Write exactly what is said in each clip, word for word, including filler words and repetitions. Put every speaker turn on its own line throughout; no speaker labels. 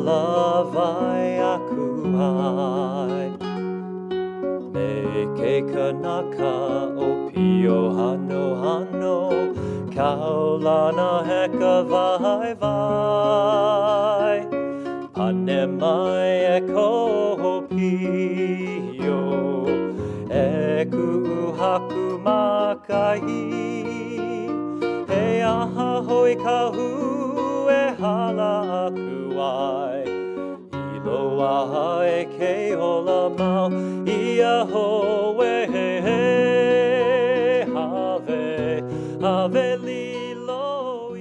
hala vai aku ai. Me ke kanaka o pio hano hano, kaulana heka vai vai. Pane mai e ko pio, e ku haku makai. He aha hoi kahu e hala aku ai. Ilo aha e ke ola mau, ia ho e he he. Have, have lilo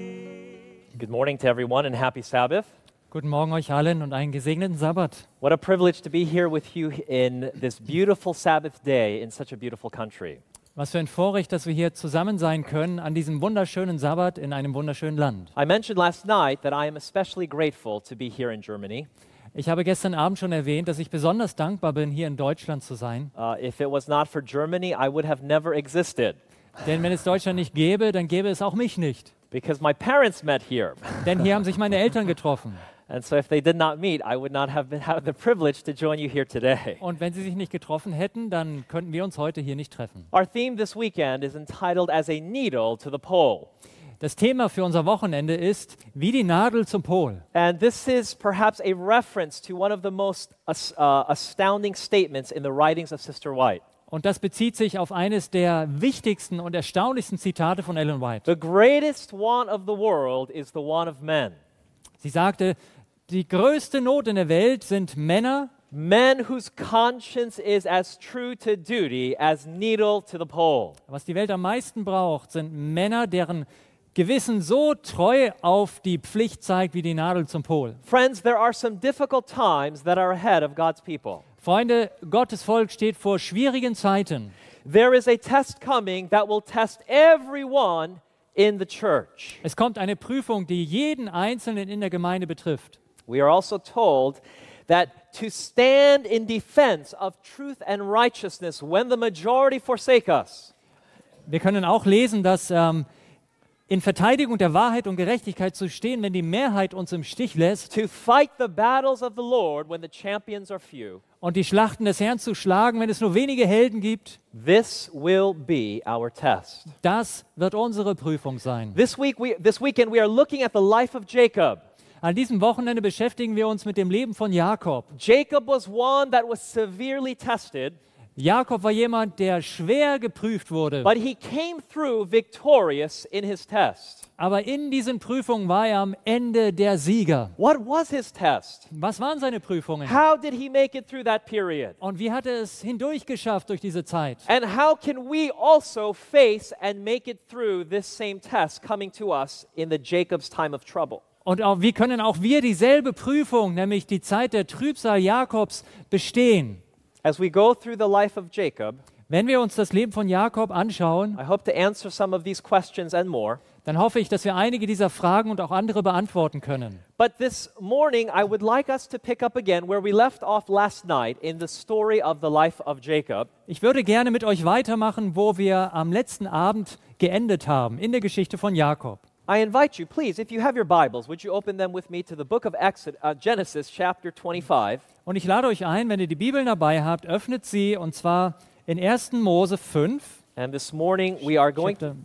i. Good morning to everyone and happy Sabbath.
Guten Morgen euch allen und einen gesegneten Sabbat.
What a privilege to be here with you in this beautiful Sabbath day in such a beautiful country.
Was für ein Vorrecht, dass wir hier zusammen sein können an diesem wunderschönen Sabbat in einem wunderschönen Land.
I mentioned last night that I am especially grateful to be here in Germany.
Ich habe gestern Abend schon erwähnt, dass ich besonders dankbar bin, hier in Deutschland zu sein.
Uh, if it was not for Germany, I would have never existed.
Denn wenn es Deutschland nicht gäbe, dann gäbe es auch mich nicht.
Because my parents met here.
Denn hier haben sich meine Eltern getroffen.
And so if they did not meet, I would not have been, have the privilege to join you here today.
Und wenn sie sich nicht getroffen hätten, dann könnten wir uns heute hier nicht treffen.
Our theme this weekend is entitled As a Needle to the Pole.
Das Thema für unser Wochenende ist wie die Nadel zum Pol.
And this is perhaps a reference to one of the most as, uh, astounding statements in the writings of Sister White.
Und das bezieht sich auf eines der wichtigsten und erstaunlichsten Zitate von Ellen White.
The greatest want of the world is the want of men.
Sie sagte, die größte Not in der Welt sind Männer,
Men whose conscience is as true to duty as needle to the pole.
was die Welt am meisten braucht, sind Männer, deren Gewissen so treu auf die Pflicht zeigt wie die Nadel zum Pol.
Friends, there are some difficult times that are ahead of God's people.
Freunde, Gottes Volk steht vor schwierigen Zeiten.
There is a test coming that will test everyone in the church.
Es kommt eine Prüfung, die jeden Einzelnen in der Gemeinde betrifft.
We are also told that to stand in defense of truth and righteousness when the majority forsake us.
Wir können auch lesen, dass ähm, in Verteidigung der Wahrheit und Gerechtigkeit zu stehen, wenn die Mehrheit uns im Stich lässt,
To fight the battles of the Lord when the champions are few.
und die Schlachten des Herrn zu schlagen, wenn es nur wenige Helden gibt,
This will be our test.
das wird unsere Prüfung sein.
This week, we, this weekend, we are looking at the life of Jacob.
An diesem Wochenende beschäftigen wir uns mit dem Leben von Jakob.
Jacob was one that was severely tested,
Jakob war jemand, der schwer geprüft wurde,
but he came through victorious in his test.
aber in diesen Prüfungen war er am Ende der Sieger.
What was his test?
Was waren seine Prüfungen?
How did he make it through that period?
Und wie hat er es hindurchgeschafft durch diese Zeit?
And how can we also face and make it through this same test coming to us in the Jacob's time of trouble?
Und auch, wie können auch wir dieselbe Prüfung, nämlich die Zeit der Trübsal Jakobs, bestehen?
As we go through the life of Jacob,
Wenn wir uns das Leben von Jakob anschauen,
I hope to answer some of these questions and more.
dann hoffe ich, dass wir einige dieser Fragen und auch andere beantworten können.
But this morning, I would like us to pick up again where we left off last night in the story of the life of Jacob.
Ich würde gerne mit euch weitermachen, wo wir am letzten Abend geendet haben, in der Geschichte von Jakob.
I invite you, please, if you have your Bibles, would you open them with me to the book of Exodus, uh, Genesis, chapter twenty-five.
Und ich lade euch ein, wenn ihr die Bibeln dabei habt, öffnet sie, und zwar in ersten Mose fünf.
And this morning, we are going to,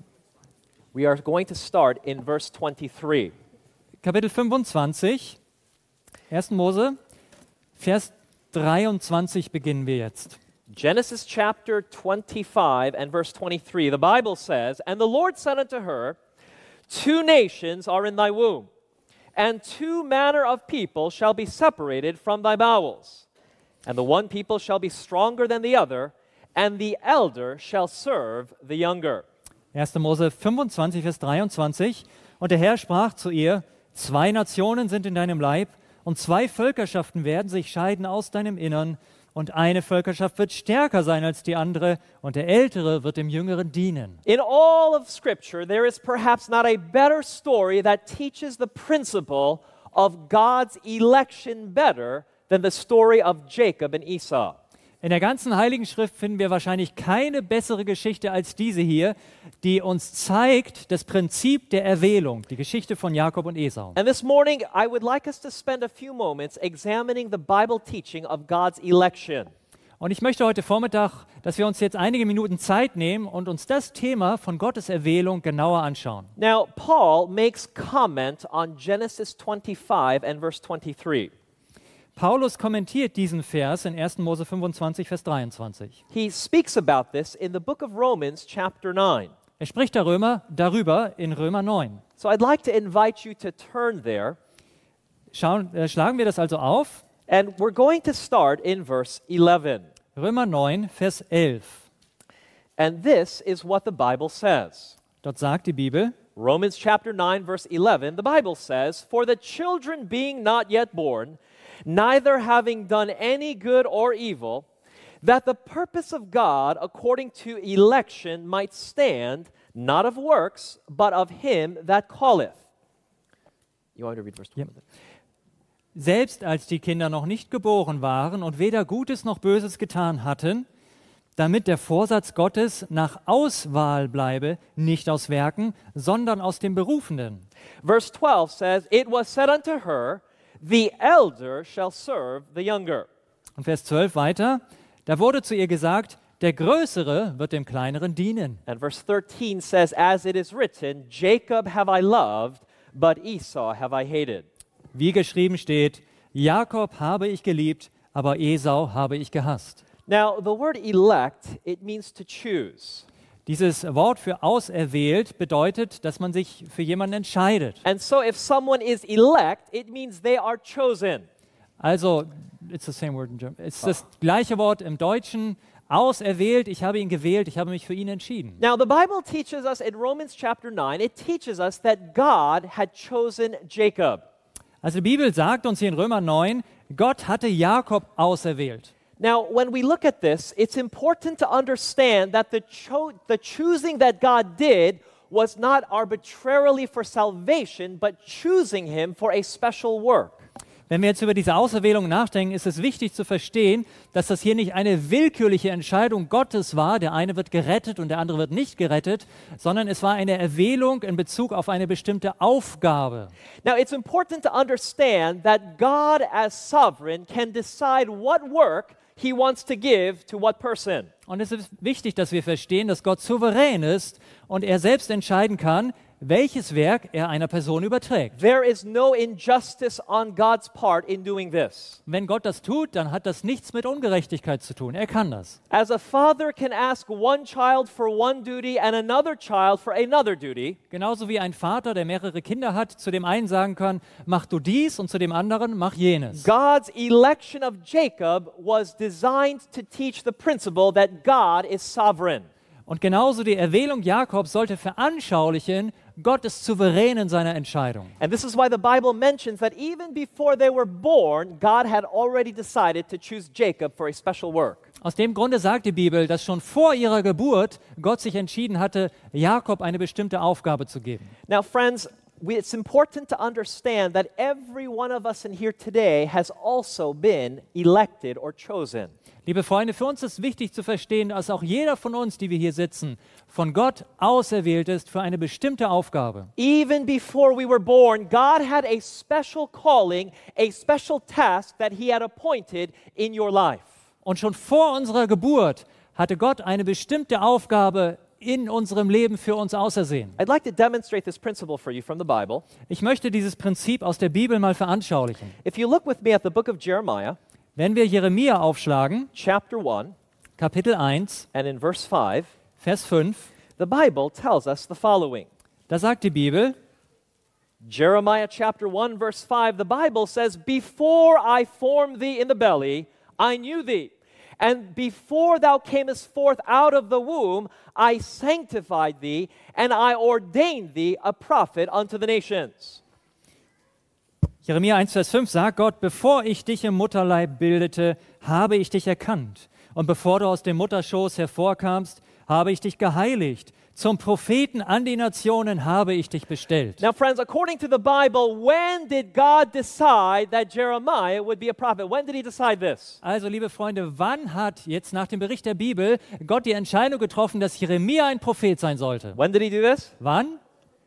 we are going to start in verse twenty-three.
Kapitel fünfundzwanzig, ersten Mose, Vers dreiundzwanzig beginnen wir jetzt.
Genesis chapter twenty-five and verse twenty-three. The Bible says, "And the Lord said unto her, Two nations are in thy womb, and two manner of people shall be separated from thy bowels. And the one people shall be stronger than the other, and the elder shall serve the younger."
ersten Mose fünfundzwanzig, Vers dreiundzwanzig. Und der Herr sprach zu ihr, zwei Nationen sind in deinem Leib, und zwei Völkerschaften werden sich scheiden aus deinem Innern, und eine Völkerschaft wird stärker sein als die andere, und der Ältere wird dem Jüngeren dienen.
In all of Scripture, there is perhaps not a better story that teaches the principle of God's election better than the story of Jacob and Esau.
In der ganzen Heiligen Schrift finden wir wahrscheinlich keine bessere Geschichte als diese hier, die uns zeigt das Prinzip der Erwählung, die Geschichte von Jakob und Esau.
And this morning, I would like us to spend a few moments examining the Bible teaching of God's election.
Und ich möchte heute Vormittag, dass wir uns jetzt einige Minuten Zeit nehmen und uns das Thema von Gottes Erwählung genauer anschauen.
Now, Paul makes comment on Genesis twenty-five and verse twenty-three.
Paulus kommentiert diesen Vers in erster Mose fünfundzwanzig, Vers dreiundzwanzig.
He speaks about this in the book of Romans, chapter nine.
Er spricht darüber, darüber in Römer neun.
So I'd like to invite you to turn there,
Schauen, äh, schlagen wir das also auf.
and we're going to start in verse eleven.
Römer neun, Vers elf.
And this is what the Bible says.
Dort sagt die Bibel,
Romans chapter nine, verse eleven, the Bible says, "For the children being not yet born, neither having done any good or evil, that the purpose of God according to election might stand, not of works, but of him that calleth." You want me to read verse twelve?
selbst als die Kinder noch nicht geboren waren und weder Gutes noch Böses getan hatten, damit der Vorsatz Gottes nach Auswahl bleibe, nicht aus Werken, sondern aus dem Berufenen.
Verse twelve says, "It was said unto her, the elder shall serve the younger."
Und Vers zwölf weiter, da wurde zu ihr gesagt, der Größere wird dem Kleineren dienen.
And verse thirteen says, "As it is written, Jacob have I loved, but Esau have I hated."
Wie geschrieben steht, Jakob habe ich geliebt, aber Esau habe ich gehasst.
Now, the word elect, it means to choose.
Dieses Wort für auserwählt bedeutet, dass man sich für jemanden entscheidet.
And so if someone is elect, it means they are chosen.
Also, it's the same word in German. Es ist das gleiche Wort im Deutschen. Auserwählt, ich habe ihn gewählt, ich habe mich für ihn entschieden.
Now, the Bible teaches us in Romans chapter nine, it teaches us that God had chosen Jacob.
Also die Bibel sagt uns hier in Römer neun, Gott hatte Jakob auserwählt.
Now, when we look at this, it's important to understand that the, cho- the choosing that God did was not arbitrarily for salvation, but choosing him for a special work.
Wenn wir jetzt über diese Auserwählung nachdenken, ist es wichtig zu verstehen, dass das hier nicht eine willkürliche Entscheidung Gottes war, der eine wird gerettet und der andere wird nicht gerettet, sondern es war eine Erwählung in Bezug auf eine bestimmte Aufgabe.
Now, it's important to understand that God as sovereign can decide what work he wants to give to what person.
Und es ist wichtig, dass wir verstehen, dass Gott souverän ist und er selbst entscheiden kann, welches Werk er einer Person überträgt.
There is no injustice on God's part in doing this.
Wenn Gott das tut, dann hat das nichts mit Ungerechtigkeit zu tun. Er kann das.
As a father can ask one child for one duty and another child for another duty,
Genauso wie ein Vater, der mehrere Kinder hat, zu dem einen sagen kann, mach du dies und zu dem anderen, mach jenes.
God's election of Jacob was designed to teach the principle that God is sovereign.
Und genauso die Erwählung Jakobs sollte veranschaulichen, Gott ist souverän in seiner Entscheidung.
And this is why the Bible mentions that even before they were born, God had already decided to choose Jacob for a special work.
Aus dem Grunde sagt die Bibel, dass schon vor ihrer Geburt Gott sich entschieden hatte, Jakob eine bestimmte Aufgabe zu geben.
Now, friends, we, it's important to understand that every one of us in here today has also been elected or chosen.
Liebe Freunde, für uns ist wichtig zu verstehen, dass auch jeder von uns, die wir hier sitzen, von Gott auserwählt ist für eine bestimmte Aufgabe.
Even before we were born, God had a special calling, a special task that he had appointed in your life.
Und schon vor unserer Geburt hatte Gott eine bestimmte Aufgabe in unserem Leben für uns ausersehen.
I'd like to demonstrate this principle for you from the Bible.
Ich möchte dieses Prinzip aus der Bibel mal veranschaulichen.
If you look with me at the book of Jeremiah,
Wenn wir Jeremia aufschlagen,
chapter one,
Kapitel eins,
and in verse five,
Vers fünf,
the Bible tells us the following.
da sagt die Bibel,
Jeremiah chapter one, verse five, the Bible says, "Before I formed thee in the belly, I knew thee. And before thou camest forth out of the womb, I sanctified thee, and I ordained thee a prophet unto the nations."
Jeremia eins, Vers fünf sagt Gott, bevor ich dich im Mutterleib bildete, habe ich dich erkannt. Und bevor du aus dem Mutterschoß hervorkamst, habe ich dich geheiligt, Zum Propheten an die Nationen habe ich dich bestellt.
Now, friends, according to the Bible, when did God decide that Jeremiah would be a prophet? When did he decide this?
Also, liebe Freunde, wann hat jetzt nach dem Bericht der Bibel Gott die Entscheidung getroffen, dass Jeremia ein Prophet sein sollte?
When did he do this?
Wann?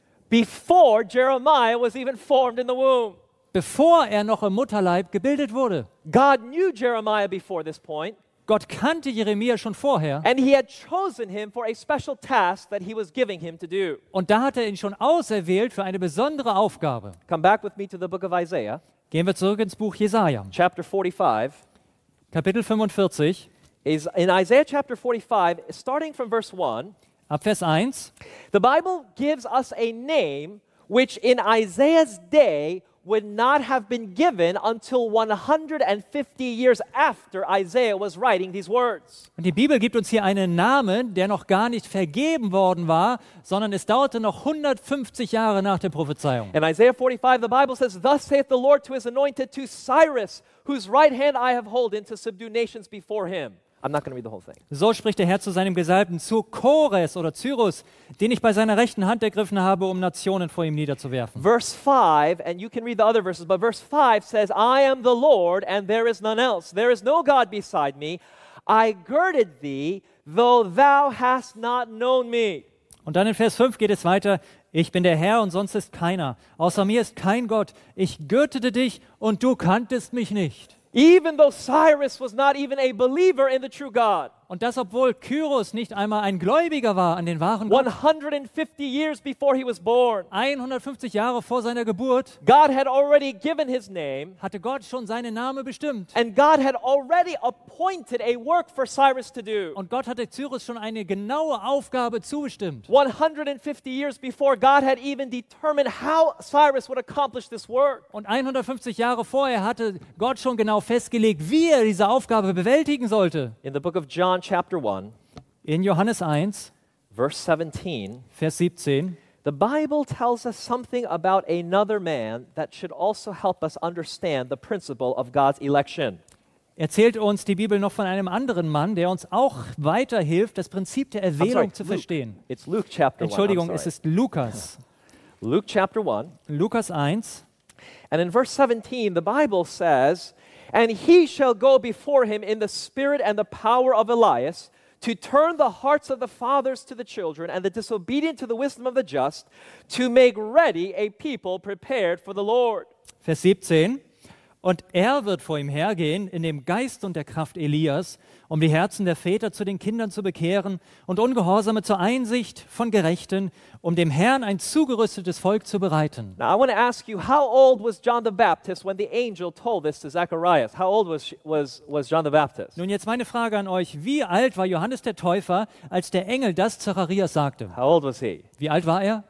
Before Jeremiah was even formed in the womb.
Bevor er noch im Mutterleib gebildet wurde.
God knew Jeremiah before this point.
Gott kannte Jeremia schon vorher.
And he had chosen him for a special task that he was giving him to do.
Und da hat er ihn schon auserwählt für eine besondere Aufgabe.
Come back with me to the book of Isaiah,
Gehen wir zurück ins Buch Jesaja,
chapter forty-five.
Kapitel fünfundvierzig,
Is in Isaiah chapter forty-five, starting from verse one,
ab Vers eins.
the Bible gives us a name which in Isaiah's day would not have been given until one hundred fifty years after Isaiah was writing these words.
Und die Bibel gibt uns hier einen Namen, der noch gar nicht vergeben worden war, sondern es dauerte noch hundertfünfzig Jahre nach der Prophezeiung.
In Isaiah forty-five, the Bible says, "Thus saith the Lord to his anointed, to Cyrus, whose right hand I have holden, to subdue nations before him." I'm not going to read the whole thing.
So spricht der Herr zu seinem Gesalbten, zu Chores oder Cyrus, den ich bei seiner rechten Hand ergriffen habe, um Nationen vor ihm niederzuwerfen.
Verse five, and you can read the other verses, but verse five says, "I am the Lord, and there is none else. There is no God beside me. I girded thee, though thou hast not known me."
Und dann in Vers fünf geht es weiter, ich bin der Herr und sonst ist keiner. Außer mir ist kein Gott. Ich gürtete dich und du kanntest mich nicht.
Even though Cyrus was not even a believer in the true God.
Und das, obwohl Kyros nicht einmal ein Gläubiger war an den wahren Gott.
one hundred fifty years before he was born.
hundertfünfzig Jahre vor seiner Geburt
God had already given his name,
hatte Gott schon seinen Namen bestimmt.
and God had already appointed a work for Cyrus to do.
Und Gott hatte Cyrus schon eine genaue Aufgabe zugestimmt.
one hundred fifty years before, God had even determined how Cyrus would accomplish this work.
Und hundertfünfzig Jahre vorher hatte Gott schon genau festgelegt, wie er diese Aufgabe bewältigen sollte.
In the book of John, chapter one,
In Johannes eins,
verse seventeen,
Vers siebzehn,
the Bible tells us something about another man that should also help us understand the principle of God's election.
erzählt uns die Bibel noch von einem anderen Mann, der uns auch weiterhilft, das Prinzip der
I'm sorry,
Erwählung zu
Luke.
verstehen.
It's Luke chapter
Entschuldigung,
one. I'm
es
sorry.
ist Lukas.
Luke chapter one.
Lukas eins.
And in verse seventeen, the Bible says, "And he shall go before him in the spirit and the power of Elias, to turn the hearts of the fathers to the children, and the disobedient to the wisdom of the just, to make ready a people prepared for the Lord."
Vers siebzehn. Und er wird vor ihm hergehen in dem Geist und der Kraft Elias, um die Herzen der Väter zu den Kindern zu bekehren und Ungehorsame zur Einsicht von Gerechten, um dem Herrn ein zugerüstetes Volk zu bereiten.
Now I want to ask you, how old was John the Baptist when the angel told this to Zacharias? How old was, was, was John the Baptist?
Nun jetzt meine Frage an euch. Wie alt war Johannes der Täufer, als der Engel das Zacharias sagte?
How old was he?
Wie alt war er?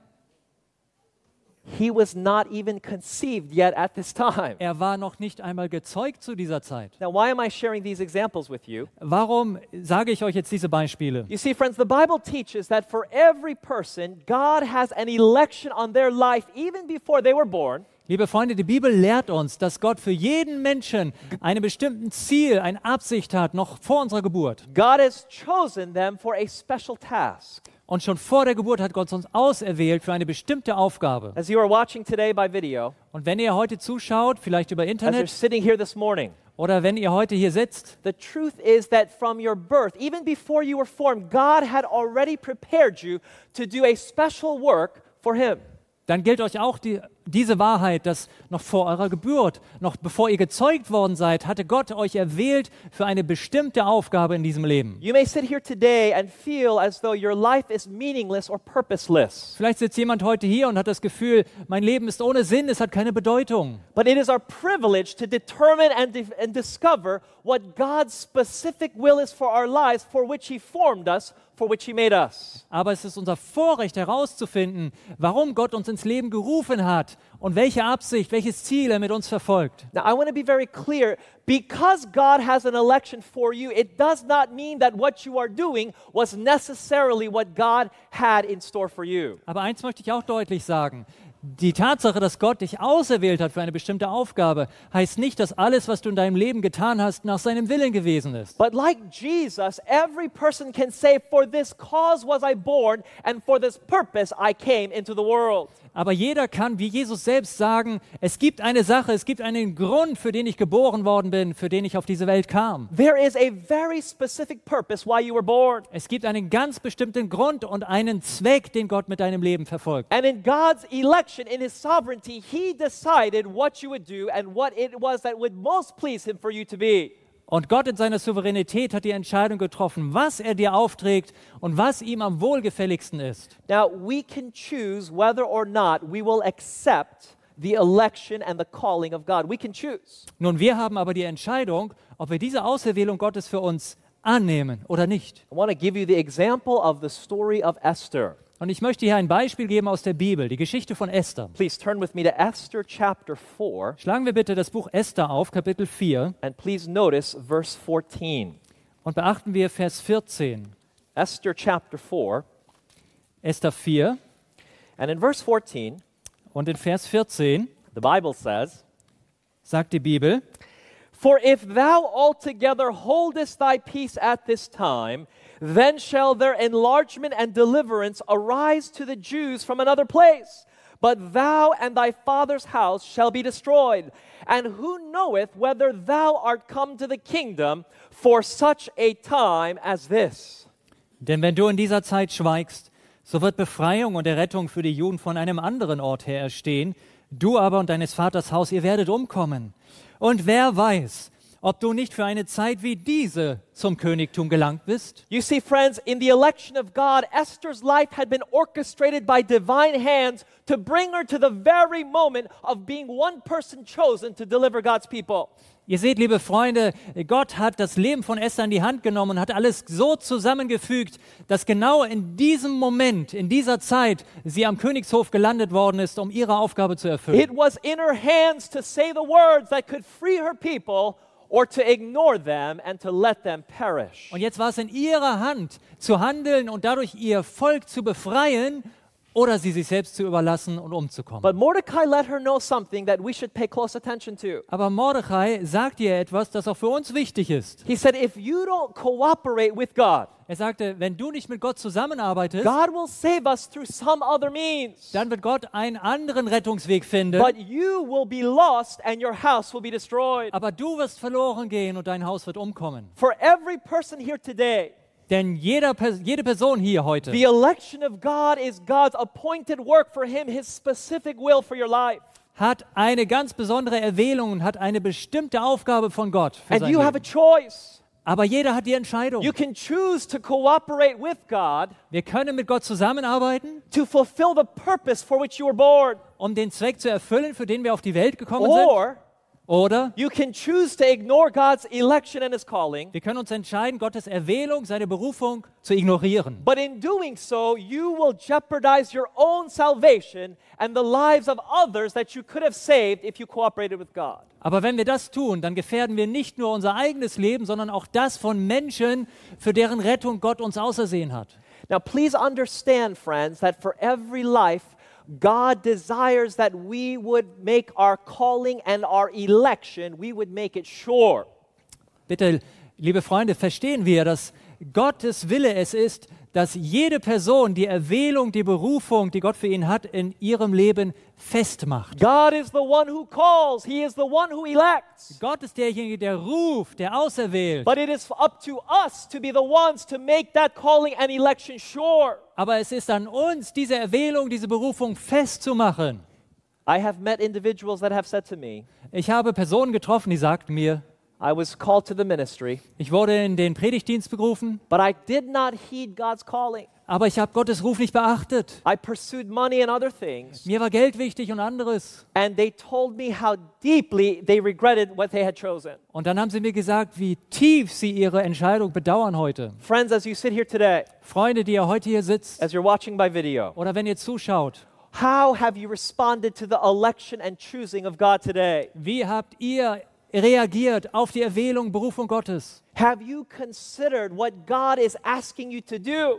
He was not even conceived yet at this time.
Er war noch nicht einmal gezeugt zu dieser Zeit.
Now, why am I sharing these examples with you?
Warum sage ich euch jetzt diese Beispiele?
You see, friends, the Bible teaches that for every person, God has an election on their life even before they were born.
Liebe Freunde, die Bibel lehrt uns, dass Gott für jeden Menschen einen bestimmten Ziel, eine Absicht hat, noch vor unserer Geburt.
God has chosen them for a special task.
Und schon vor der Geburt hat Gott uns auserwählt für eine bestimmte Aufgabe.
As you are watching today by video,
Und wenn ihr heute zuschaut, vielleicht über
as you're
Internet
sitting here this morning,
oder wenn ihr heute hier sitzt,
the truth is that from your birth, even before you were formed, God had already prepared you to do a special work for Him.
dann gilt euch auch die, diese Wahrheit, dass noch vor eurer Geburt, noch bevor ihr gezeugt worden seid, hatte Gott euch erwählt für eine bestimmte Aufgabe in diesem Leben.
You may sit here today and feel as though your life is meaningless or purposeless.
Vielleicht sitzt jemand heute hier und hat das Gefühl, mein Leben ist ohne Sinn, es hat keine Bedeutung.
But it is our privilege to determine and, di- and discover what God's specific will is for our lives, for which He formed us, for which He made us.
Aber es ist unser Vorrecht herauszufinden, warum Gott uns ins Leben gerufen hat und welche Absicht, welches Ziel er mit uns verfolgt.
Now, I want to be very clear. Because God has an election for you, it does not mean that what you are doing was necessarily what God had in store for you.
Aber eins möchte ich auch deutlich sagen. Die Tatsache, dass Gott dich auserwählt hat für eine bestimmte Aufgabe, heißt nicht, dass alles, was du in deinem Leben getan hast, nach seinem Willen gewesen ist.
But like Jesus, every person can say, for this cause was I born, and for this purpose I came into the world.
Aber jeder kann, wie Jesus selbst, sagen, es gibt eine Sache, es gibt einen Grund, für den ich geboren worden bin, für den ich auf diese Welt kam.
There is a very specific purpose why you were born.
Es gibt einen ganz bestimmten Grund und einen Zweck, den Gott mit deinem Leben verfolgt.
And in God's election, in His sovereignty, He decided what you would do and what it was that would most please Him for you to be.
Und Gott in seiner Souveränität hat die Entscheidung getroffen, was er dir aufträgt und was ihm am wohlgefälligsten ist.
Now, we can choose whether or not we will accept the election and the calling of God. We can choose.
Nun, wir haben aber die Entscheidung, ob wir diese Auserwählung Gottes für uns annehmen oder nicht.
I want to give you the example of the story of Esther.
Und ich möchte hier ein Beispiel geben aus der Bibel, die Geschichte von Esther.
Please turn with me to Esther chapter four,
Schlagen wir bitte das Buch Esther auf, Kapitel vier,
and please notice verse fourteen.
und beachten wir Vers vierzehn.
Esther chapter four,
Esther vier
and in verse fourteen,
und in Vers vierzehn
the Bible says,
sagt die Bibel,
For if thou altogether holdest thy peace at this time, then shall their enlargement and deliverance arise to the Jews from another place. But thou and thy father's house shall be destroyed. And who knoweth whether thou art come to the kingdom for such a time as this?
denn wenn du in dieser Zeit schweigst, so wird Befreiung und Errettung für die Juden von einem anderen Ort her erstehen. Du aber und deines Vaters Haus, ihr werdet umkommen. Und wer weiß, ob du nicht für eine Zeit wie diese zum Königtum gelangt bist?
You see, friends, in the election of God, Esther's life had been orchestrated by divine hands to bring her to the very moment of being one person chosen to deliver God's people.
Ihr seht, liebe Freunde, Gott hat das Leben von Esther in die Hand genommen und hat alles so zusammengefügt, dass genau in diesem Moment, in dieser Zeit, sie am Königshof gelandet worden ist, um ihre Aufgabe zu erfüllen.
It was in her hands to say the words that could free her people or to ignore them and to let them perish.
Und jetzt war es in ihrer Hand, zu handeln und dadurch ihr Volk zu befreien oder sie sich selbst zu überlassen und umzukommen.
But Mordecai let her know something that we should pay close attention to.
Aber Mordechai sagt ihr etwas, das auch für uns wichtig ist.
He said, if you don't cooperate with God,
Er sagte, wenn du nicht mit Gott zusammenarbeitest,
God will save us through some other means.
dann wird Gott einen anderen Rettungsweg finden.
But you will be lost and your house will be destroyed.
Aber du wirst verloren gehen und dein Haus wird umkommen.
For every person here today,
Denn jeder, jede Person hier heute,
the election of God is God's appointed work for Him, His specific will for your life.
hat eine ganz besondere Erwählung und hat eine bestimmte Aufgabe von Gott für
And
sein
you have a
Leben.
choice.
Aber jeder hat die Entscheidung.
You can choose to cooperate with God
Wir können mit Gott zusammenarbeiten,
to fulfill the purpose for which you were born.
um den Zweck zu erfüllen, für den wir auf die Welt gekommen sind.
Or
Oder
you can choose to ignore God's election and His calling.
wir können uns entscheiden, Gottes Erwählung, seine Berufung zu ignorieren.
But in doing so, you will jeopardize your own salvation and the lives of others that you could have saved if you cooperated with God.
Aber wenn wir das tun, dann gefährden wir nicht nur unser eigenes Leben, sondern auch das von Menschen, für deren Rettung Gott uns ausersehen hat.
Now, please understand, friends, that for every life, God desires that we would make our calling and our election, we would make it sure.
Bitte, liebe Freunde, verstehen wir, dass Gottes Wille es ist, dass jede Person die Erwählung, die Berufung, die Gott für ihn hat, in ihrem Leben festmacht.
God is the one who calls. He is the one who elects.
Gott ist derjenige, der ruft, der auserwählt.
But it is up to us to be the ones to make that calling and election sure.
Aber es ist an uns, diese Erwählung, diese Berufung festzumachen.
I have met individuals that have said to me,
Ich habe Personen getroffen, die sagten mir,
I was called to the ministry,
ich wurde in den Predigtdienst berufen,
but I did not heed God's calling.
aber ich habe Gottes Ruf nicht beachtet.
I pursued money and other things.
Mir war Geld wichtig und anderes.
And they told me how deeply they regretted what they had chosen.
Und dann haben sie mir gesagt, wie tief sie ihre Entscheidung bedauern heute.
Friends, as you sit here today,
Freunde, die ihr heute hier sitzt
as you're watching by video,
oder wenn ihr zuschaut,
how have you responded to the election and choosing of God today?
wie habt ihr reagiert auf die Erwählung, Berufung Gottes?
Have you considered what God is asking you to do?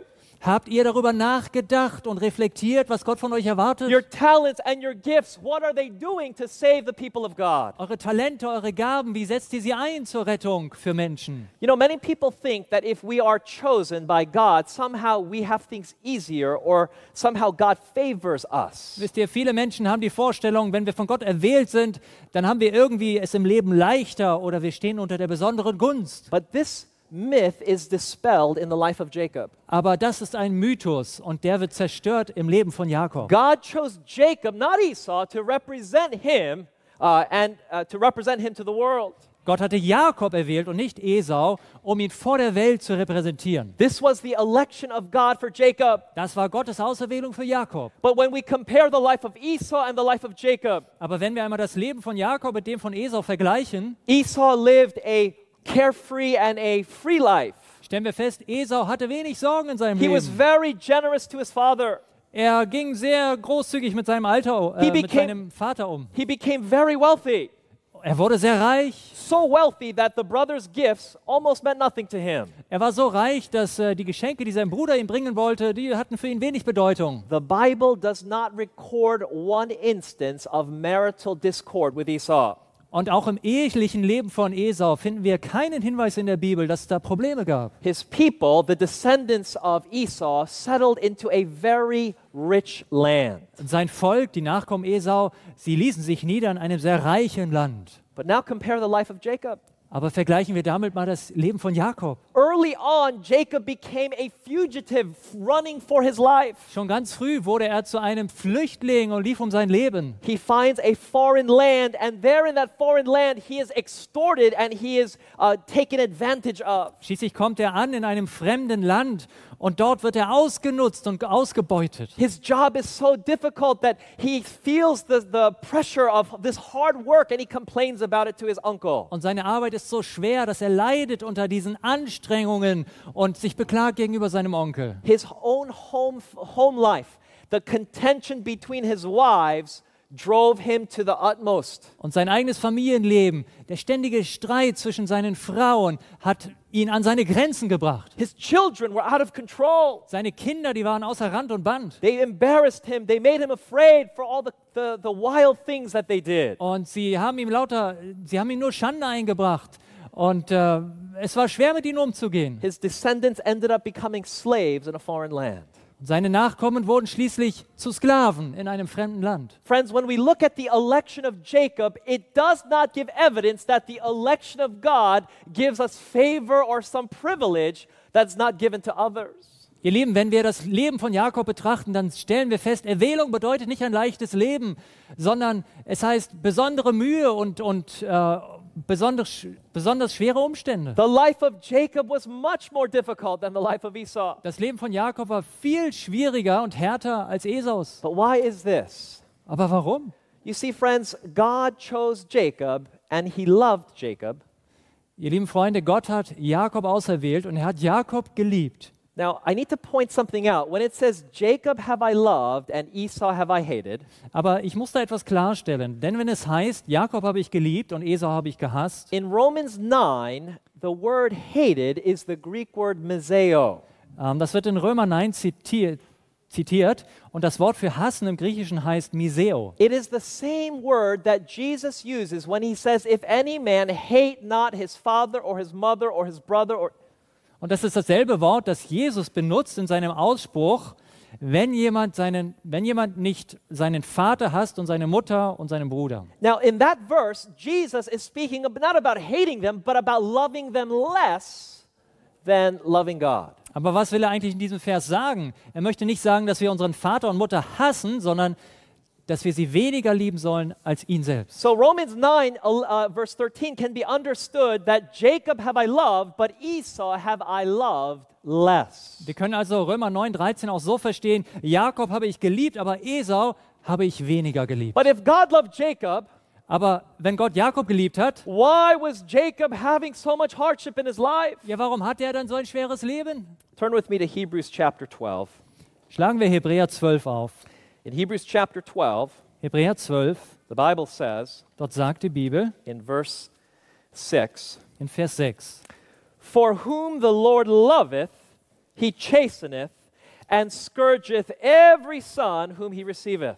Habt ihr darüber nachgedacht und reflektiert, was Gott von euch erwartet?
Your talents and your gifts, what are they doing to save the people of God?
Eure Talente, eure Gaben, wie setzt ihr sie ein zur Rettung für Menschen?
You know, many people think that if we are chosen by God, somehow we have things easier or somehow God favors us.
Wisst ihr, viele Menschen haben die Vorstellung, wenn wir von Gott erwählt sind, dann haben wir irgendwie es im Leben leichter oder wir stehen unter der besonderen Gunst.
But this myth is dispelled in the life of Jacob.
Aber das ist ein Mythos und der wird zerstört im Leben von Jakob.
God chose Jacob, not Esau, to represent him uh, and uh, to represent him to the world.
Gott hatte Jakob erwählt und nicht Esau, um ihn vor der Welt zu repräsentieren.
This was the election of God for Jacob.
Das war Gottes Auserwählung für Jakob.
But when we compare the life of Esau and the life of Jacob,
Aber wenn wir einmal das Leben von Jakob mit dem von Esau vergleichen,
Esau lived a carefree and a free life.
stellen wir fest, Esau hatte wenig Sorgen in seinem
He was
Leben.
very generous to his father.
Er ging sehr großzügig mit seinem Alter, äh,
He
mit
became-
seinem Vater um.
He became very wealthy.
Er wurde sehr reich.
So wealthy that the brother's gifts almost meant nothing to him.
Er war so reich, dass äh, die Geschenke, die sein Bruder ihm bringen wollte, die hatten für ihn wenig Bedeutung.
The Bible does not record one instance of marital discord with Esau.
Und auch im ehelichen Leben von Esau finden wir keinen Hinweis in der Bibel, dass es da Probleme gab.
His people, the descendants of Esau, settled into a very rich land.
Und sein Volk, die Nachkommen Esau, sie ließen sich nieder in einem sehr reichen Land.
But now compare the life of Jacob.
Aber vergleichen wir damit mal das Leben von Jakob.
Early on, Jacob became a fugitive running for his life.
Schon ganz früh wurde er zu einem Flüchtling und lief um sein Leben.
He finds a foreign land, and there in that foreign land, he is extorted and he is uh, taken advantage of.
Schließlich kommt er an in einem fremden Land und dort wird er ausgenutzt und ausgebeutet.
His job is so difficult that he feels the, the pressure of this hard work and he complains about it to his uncle.
Und seine Arbeit ist so schwer, dass er leidet unter diesen Anstrengungen und sich beklagt gegenüber seinem Onkel.
His own home, home life, the contention between his wives, drove him to the utmost.
Und sein eigenes Familienleben, der ständige Streit zwischen seinen Frauen hat ihn an seine Grenzen gebracht.
His children were out of control.
Seine Kinder, die waren außer Rand und Band.
They embarrassed him. They made him afraid for all the, the, the wild things that they did.
Und sie haben ihm lauter, sie haben ihm nur Schande eingebracht. Und äh, es war schwer, mit ihnen umzugehen.
His descendants ended up becoming slaves in a foreign land.
Seine Nachkommen wurden schließlich zu Sklaven in einem fremden Land.
Friends, when we look at the election of Jacob, it does not give evidence that the election of God gives us favor or some privilege that's not given to others.
Ihr Lieben, wenn wir das Leben von Jakob betrachten, dann stellen wir fest, Erwählung bedeutet nicht ein leichtes Leben, sondern es heißt besondere Mühe und, und äh, besonders, besonders schwere Umstände.
The life of Jacob was much more difficult than the life of Esau.
Das Leben von Jakob war viel schwieriger und härter als Esaus.
But why is this?
Aber warum?
You see, friends, God chose Jacob and he loved Jacob.
Ihr lieben Freunde, Gott hat Jakob auserwählt und er hat Jakob geliebt.
Now, I need to point something out. When it says, Jacob have I loved and Esau have I hated,
Aber ich muss da etwas klarstellen, denn wenn es heißt, Jakob habe ich geliebt und Esau habe ich gehasst,
in Romans nine, the word hated is the Greek word miseo.
ähm, das wird in Römer neun zitiert, zitiert und das Wort für hassen im Griechischen heißt miseo.
It is the same word that Jesus uses when he says, if any man hate not his father or his mother or his brother or...
Und das ist dasselbe Wort, das Jesus benutzt in seinem Ausspruch, wenn jemand, seinen, wenn jemand nicht seinen Vater hasst und seine Mutter und seinen Bruder.
Now, in that verse, Jesus is speaking ab- not about hating them, but about loving them less than loving God.
Aber was will er eigentlich in diesem Vers sagen? Er möchte nicht sagen, dass wir unseren Vater und Mutter hassen, sondern dass wir sie weniger lieben sollen als ihn selbst.
So Romans nine, uh, verse thirteen can be understood that Jacob have I loved, but Esau have I loved less.
Wir können also Römer neun dreizehn auch so verstehen, Jakob habe ich geliebt, aber Esau habe ich weniger geliebt.
But if God loved Jacob,
Aber wenn Gott Jakob geliebt hat,
why was Jacob having so much hardship in his life?
ja, warum hat er dann so ein schweres Leben?
Turn with me to Hebrews chapter twelve.
Schlagen wir Hebräer zwölf auf.
In Hebrews chapter twelve,
Hebräer zwölf,
the Bible says
dort sagt die Bibel
in verse six,
in Vers sechs,
for whom the Lord loveth, he chasteneth, and scourgeth every son whom he receiveth.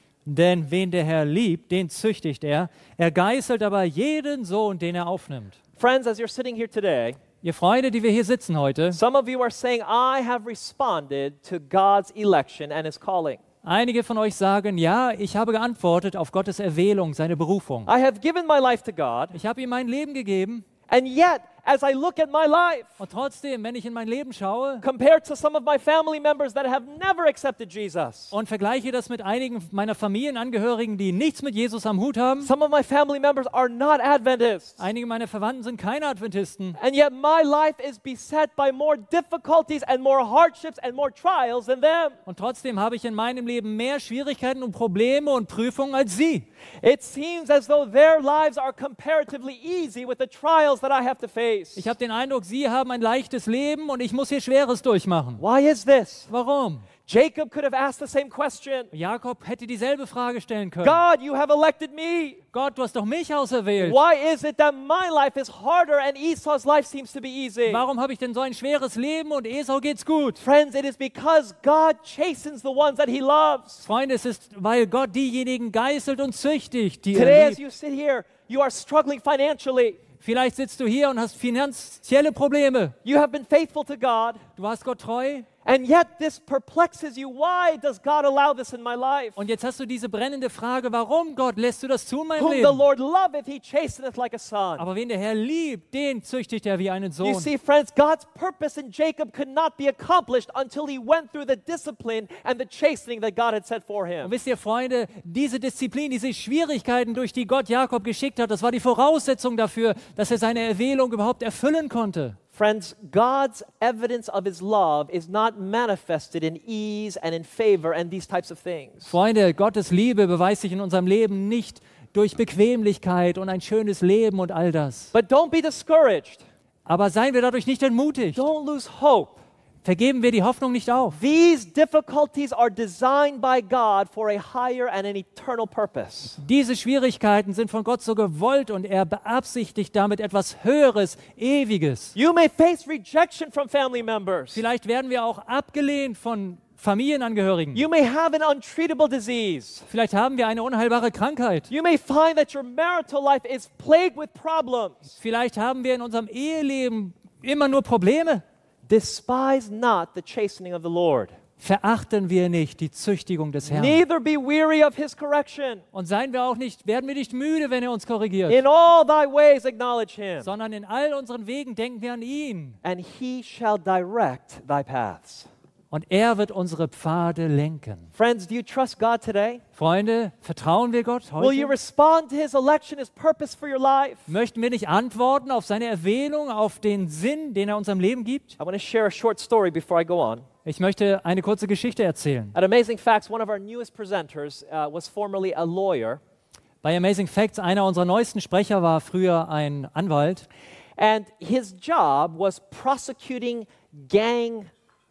Denn wen der Herr liebt, den züchtigt er. Er geißelt aber jeden Sohn, den er aufnimmt.
Friends, as you're sitting here today,
Ihr Freunde, die wir hier sitzen heute,
some of you are saying, I have responded to God's election and his calling.
einige von euch sagen, ja, ich habe geantwortet auf Gottes Erwählung, seine Berufung.
I have given my life to God,
Ich habe ihm mein Leben gegeben
and yet, as I look at my life,
und trotzdem, wenn ich in mein Leben schaue
compared to some of my family members that have never accepted Jesus,
und vergleiche das mit einigen meiner Familienangehörigen, die nichts mit Jesus am Hut haben,
some of my family members are not Adventists,
einige meiner Verwandten sind keine Adventisten,
and yet my life is beset by more difficulties and more hardships and more trials than them.
und trotzdem habe ich in meinem Leben mehr Schwierigkeiten und Probleme und Prüfungen als sie.
It seems as though their lives are comparatively easy with the trials that I have to face.
Ich habe den Eindruck, sie haben ein leichtes Leben und ich muss hier Schweres durchmachen.
Why is this?
Warum?
Jacob could have asked the same question.
Jakob hätte dieselbe Frage stellen können.
God, you have elected me.
Gott, du hast doch mich auserwählt.
Why is it that my life is harder and Esau's life seems to be easy?
Warum habe ich denn so ein schweres Leben und Esau geht's gut?
Friends, it is because God chastens the ones that he loves.
Freunde, es ist, weil Gott diejenigen geißelt und züchtigt, die
Today,
er
as
liebt.
you sit here, you are struggling financially.
Vielleicht sitzt du hier und hast finanzielle Probleme.
You have been faithful to God,
Du warst Gott treu
and yet this perplexes you. Why does God allow this in my life?
und jetzt hast du diese brennende Frage, warum Gott lässt du das tun, mein
Whom the
Leben?
Lord loveth, he chasteneth like a son.
Aber wen der Herr liebt, den züchtigt er wie einen
You
Sohn.
see, friends, God's purpose in Jacob could not be accomplished until he went through the discipline and the chastening that God had set for
Und
him.
wisst ihr, Freunde, diese Disziplin, diese Schwierigkeiten, durch die Gott Jakob geschickt hat, das war die Voraussetzung dafür, dass er seine Erwählung überhaupt erfüllen konnte.
Friends, God's evidence of his love is not manifested in ease and in favor and these types of things.
Freunde, Gottes Liebe beweist sich in unserem Leben nicht durch Bequemlichkeit und ein schönes Leben und all das.
But don't be discouraged.
Aber seien wir dadurch nicht entmutigt.
Don't lose hope.
Vergeben wir die Hoffnung nicht auf.
These difficulties are designed by God for a higher and an eternal purpose.
Diese Schwierigkeiten sind von Gott so gewollt und er beabsichtigt damit etwas Höheres, Ewiges.
You may face rejection from family members.
Vielleicht werden wir auch abgelehnt von Familienangehörigen.
You may have an untreatable disease.
Vielleicht haben wir eine unheilbare Krankheit.
You may find that your marital life is plagued with problems.
Vielleicht haben wir in unserem Eheleben immer nur Probleme.
Despise not the chastening of the Lord.
Verachten wir nicht die Züchtigung des Herrn.
Neither be weary of his correction.
Und seien wir auch nicht, werden wir nicht müde, wenn er uns korrigiert,
In all thy ways acknowledge him,
sondern in all unseren Wegen denken wir an ihn.
and he shall direct thy paths.
Und er wird unsere Pfade lenken.
Friends, do you trust God today?
Freunde, vertrauen wir Gott
Will you
heute?
respond to his election, his purpose for your life?
Möchten wir nicht antworten auf seine Erwählung, auf den Sinn, den er unserem Leben gibt?
I want to share a short story before I go on.
Ich möchte eine kurze Geschichte erzählen.
At Amazing Facts, one of our newest presenters uh, was formerly a lawyer,
Bei Amazing Facts, einer unserer neuesten Sprecher war früher ein Anwalt.
and his job was prosecuting gang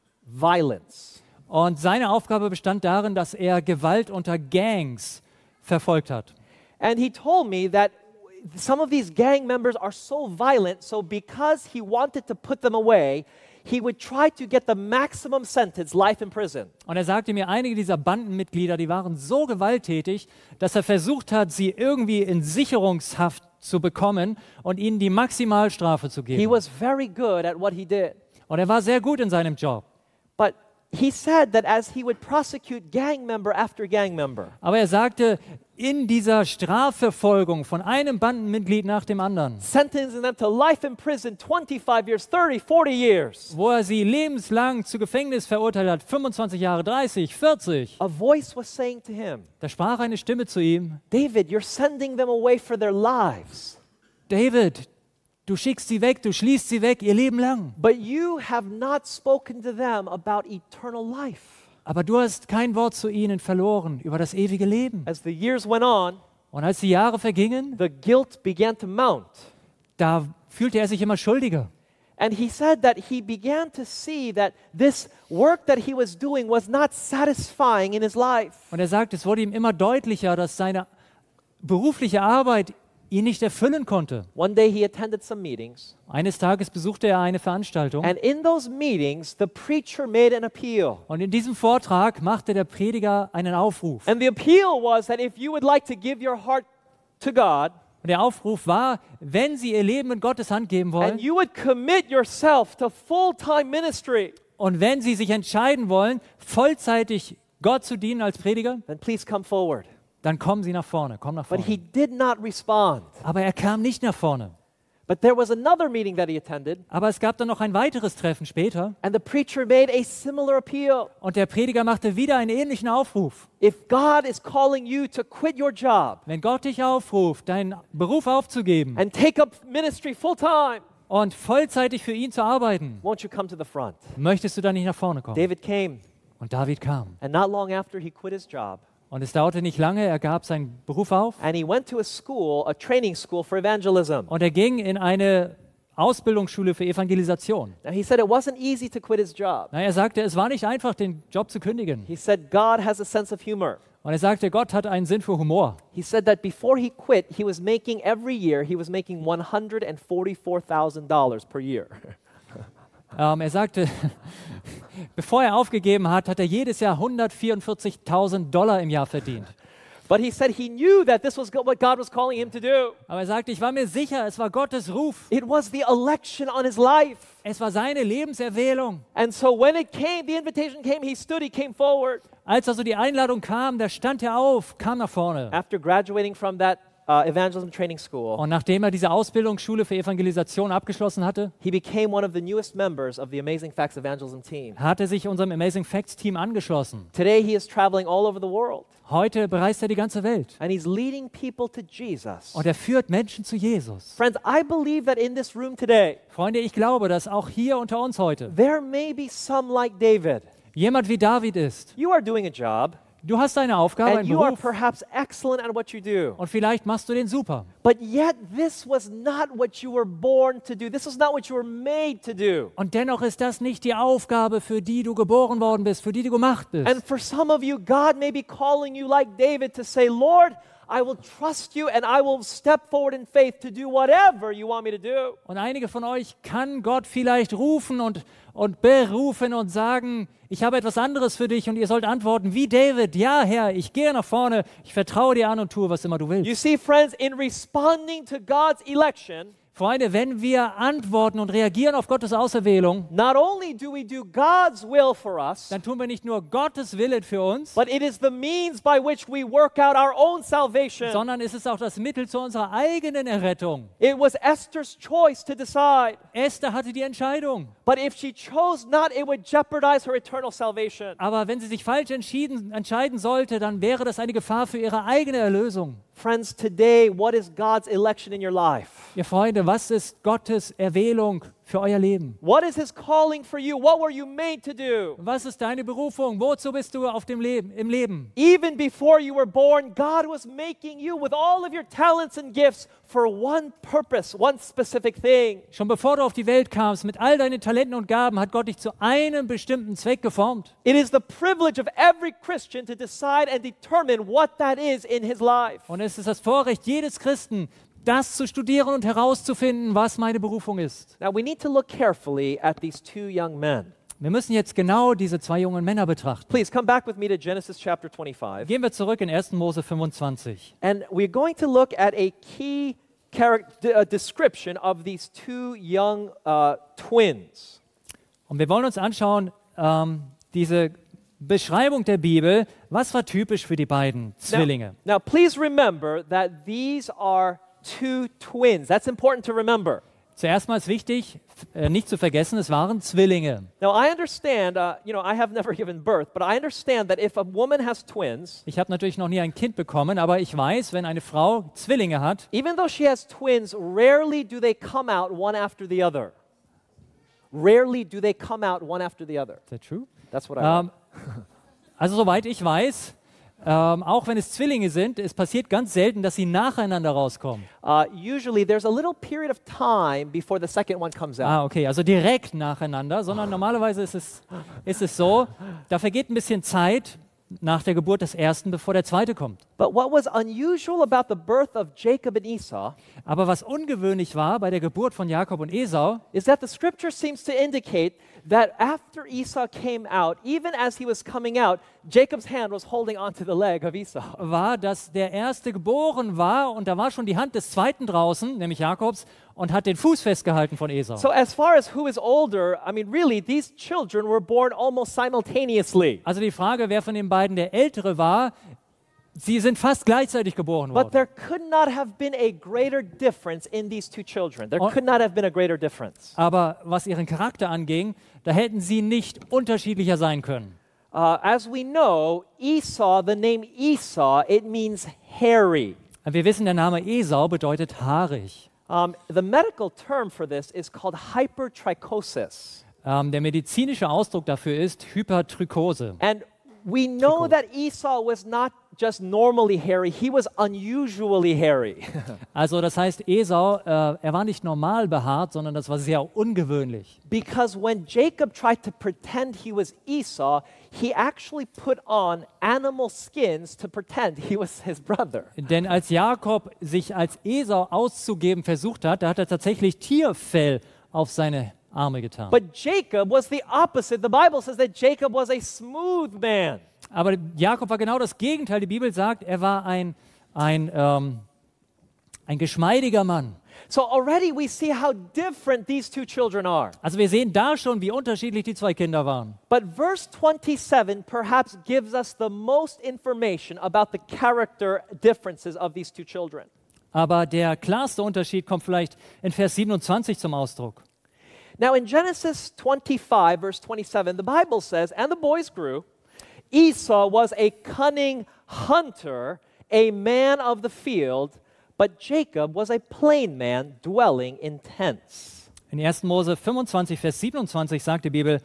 violence.
Und seine Aufgabe bestand darin, dass er Gewalt unter Gangs verfolgt hat.
And he told me that some of these gang members are so violent, so because he wanted to put them away, he would try to get the maximum sentence, life in prison.
Und er sagte mir, einige dieser Bandenmitglieder, die waren so gewalttätig, dass er versucht hat, sie irgendwie in Sicherungshaft zu bekommen und ihnen die Maximalstrafe zu
He
geben.
was very good at what he did.
Und er war sehr gut in seinem Job.
But he said that as he would prosecute gang member after gang member,
Aber er sagte, in dieser Strafverfolgung von einem Bandenmitglied nach dem anderen,
sentencing them to life in prison, twenty-five years, thirty, forty years,
wo er sie lebenslang zu Gefängnis verurteilt hat, fünfundzwanzig Jahre, dreißig, vierzig,
a voice was saying to him,
da sprach eine Stimme zu ihm,
David, you're sending them away for their lives,
David, du schickst sie weg, du schließt sie weg, ihr Leben lang.
but you have not spoken to them about eternal life.
Aber du hast kein Wort zu ihnen verloren über das ewige Leben.
As the years went on,
Und als die Jahre vergingen,
the guilt began to mount.
da fühlte er sich immer schuldiger.
And he said that he began to see that this work that he was doing was not satisfying in his life.
Und er sagt, es wurde ihm immer deutlicher, dass seine berufliche Arbeit ihn nicht erfüllen konnte.
One day he attended some meetings,
Eines Tages besuchte er eine Veranstaltung
and in those meetings, the preacher made an appeal.
und in diesem Vortrag machte der Prediger einen Aufruf.
And the appeal was that if you would like to give your heart to God,
Und der Aufruf war, wenn Sie Ihr Leben in Gottes Hand geben wollen
and you would commit yourself to full-time ministry,
und wenn Sie sich entscheiden wollen, vollzeitig Gott zu dienen als Prediger,
then please come forward.
dann kommen Sie nach vorne, komm nach
But he
vorne.
did not respond.
Aber er kam nicht nach vorne.
But there was another meeting that he attended,
Aber es gab dann noch ein weiteres Treffen später
and the preacher made a similar appeal.
und der Prediger machte wieder einen ähnlichen Aufruf.
If God is calling you to quit your job
Wenn Gott dich aufruft, deinen Beruf aufzugeben
and take up ministry full-time,
und vollzeitig für ihn zu arbeiten,
won't you come to the front?
möchtest du dann nicht nach vorne kommen?
David came,
Und David kam.
and not long after he quit his job,
Und es dauerte nicht lange, er gab seinen Beruf auf
and he went to a school, a training school for evangelism.
und er ging in eine Ausbildungsschule für Evangelisation.
Now, he said it wasn't easy to quit his job.
Na, er sagte, es war nicht einfach, den Job zu kündigen.
He said God has a sense of humor.
Und er sagte, Gott hat einen Sinn für Humor.
He said that before he quit, he was making every year, he was making one hundred forty-four thousand dollars per year.
Ähm, er sagte, bevor er aufgegeben hat, hat er jedes Jahr hundertvierundvierzigtausend Dollar im Jahr verdient.
But he said he knew that this was go- what God was calling him to do.
Aber er sagte, ich war mir sicher, es war Gottes Ruf.
It was the election on his life.
Es war seine Lebenserwählung.
And so when it came, the invitation came, he stood, he came forward.
Als also die Einladung kam, da stand er auf, kam nach vorne.
After graduating from that uh, evangelism training school,
Und nachdem er diese Ausbildungsschule für Evangelisation abgeschlossen hatte,
he became one of the newest members of the Amazing Facts evangelism team.
hat er sich unserem Amazing Facts Team angeschlossen.
Today he is traveling all over the world,
Heute bereist er die ganze Welt.
and he's leading people to Jesus.
Und er führt Menschen zu Jesus.
Friends, I believe that in this room today,
Freunde, ich glaube, dass auch hier unter uns heute
there may be some like David.
jemand wie David ist.
You are doing a job,
Du hast eine Aufgabe,
and
einen
you are
Beruf
perhaps excellent at what you do.
und vielleicht machst du den super.
But yet, this was not what you were born to do. This was not what you were made to do.
Und dennoch ist das nicht die Aufgabe, für die du geboren worden bist, für die du gemacht bist.
And for some of you, God may be calling you like David to say, Lord, I will trust you and I will step forward in faith to do whatever you want me to do.
Und einige von euch kann Gott vielleicht rufen und, und berufen und sagen, ich habe etwas anderes für dich und ihr sollt antworten, wie David, ja Herr, ich gehe nach vorne, ich vertraue dir an und tue, was immer du willst.
You see, friends, in responding to God's election,
Freunde, wenn wir antworten und reagieren auf Gottes Auserwählung,
not only do we do God's will for us,
dann tun wir nicht nur Gottes Wille für uns,
but it is the means by which we work out our own salvation.
sondern es ist auch das Mittel zu unserer eigenen Errettung.
It was Esther's choice to decide.
Esther hatte die Entscheidung.
But if she chose not, it would jeopardize her eternal salvation.
Aber wenn sie sich falsch entschieden, entscheiden sollte, dann wäre das eine Gefahr für ihre eigene Erlösung.
Friends, today, what is God's election in your life?
Ihr Freunde, was ist Gottes Erwählung für euer Leben?
What is His calling for you? What were you made to do?
Was ist deine Berufung? Wozu bist du auf dem Leben, im Leben?
Even before you were born, God was making you with all of your talents and gifts for one purpose, one specific thing.
Schon bevor du auf die Welt kamst, mit all deinen Talenten und Gaben, hat Gott dich zu einem bestimmten Zweck geformt.
It is the privilege of every Christian to decide and determine what that is in his life.
Und es ist das Vorrecht jedes Christen, das zu studieren und herauszufinden, was meine Berufung ist.
Now, we need to look carefully at these two young men.
Wir müssen jetzt genau diese zwei jungen Männer betrachten.
Please come back with me to Genesis chapter twenty-five.
Gehen wir zurück in ersten Mose fünfundzwanzig.
And we're going to look at a key character, uh, description of these two young uh, twins.
Und wir wollen uns anschauen, ähm, diese Beschreibung der Bibel, was war typisch für die beiden Zwillinge.
Now, now, please remember that these are two twins. That's important to remember.
Zuerst mal ist wichtig, äh, nicht zu vergessen, es waren Zwillinge.
Now, I understand, uh, you know, I have never given birth, but I understand that if a woman has twins,
Ich habe natürlich noch nie ein Kind bekommen, aber ich weiß, wenn eine Frau Zwillinge hat,
even though she has twins, rarely do they come out one after the other. Rarely do they come out one after the other.
is that true?
That's what I learned.
Ähm, also soweit ich weiß, ähm, auch wenn es Zwillinge sind, es passiert ganz selten, dass sie nacheinander rauskommen.
Uh, usually there's a little period of time before the second one comes out.
Ah, okay, also direkt nacheinander, sondern normalerweise ist es, ist es so, da vergeht ein bisschen Zeit nach der Geburt des ersten, bevor der zweite kommt.
But what was unusual about the birth of Jacob and Esau
Aber was ungewöhnlich war bei der Geburt von Jakob und Esau,
is that the scripture seems to indicate that after Esau came out, even as he was coming out, Jacob's hand was holding onto the leg of Esau.
war, dass der erste geboren war und da war schon die Hand des zweiten draußen, nämlich Jakobs, und hat den Fuß festgehalten von Esau.
So as far as who is older, I mean, really, these children were born almost simultaneously.
Also die Frage, wer von den beiden der Ältere war, sie sind fast gleichzeitig geboren
But
worden.
there could not have been a greater difference in these two children. There
Oh.
could not have been a greater difference.
Aber was ihren Charakter anging, da hätten sie nicht unterschiedlicher sein können.
Uh, as we know, Esau, the name Esau, it means hairy.
Wir wissen, der Name Esau bedeutet haarig.
Um, the medical term for this is called hypertrichosis.
Ähm, der medizinische Ausdruck dafür ist Hypertrichose.
And we know
Trichose.
that Esau was not just normally hairy, he was unusually hairy.
Also das heißt, Esau, äh, er war nicht normal behaart, sondern das war sehr ungewöhnlich.
Because when Jacob tried to pretend he was Esau, he actually put on animal skins to pretend he was his brother.
Denn als Jakob sich als Esau auszugeben versucht hat, da hat er tatsächlich Tierfell auf seine Arme getan.
But Jacob was the opposite. The Bible says that Jacob was a smooth man.
Aber Jakob war genau das Gegenteil. Die Bibel sagt, er war ein, ein, ähm, ein geschmeidiger Mann.
So already we see how different these two children are.
Also wir sehen da schon, wie unterschiedlich die zwei Kinder waren.
But verse twenty-seven perhaps gives us the most information about the character differences of these two children.
Aber der klarste Unterschied kommt vielleicht in Vers siebenundzwanzig zum Ausdruck.
Now in Genesis twenty-five, verse twenty-seven, the Bible says, "And the boys grew. Esau was a cunning hunter, a man of the field, but Jacob was a plain man, dwelling in tents."
In ersten Mose fünfundzwanzig, Vers siebenundzwanzig sagt die Bibel,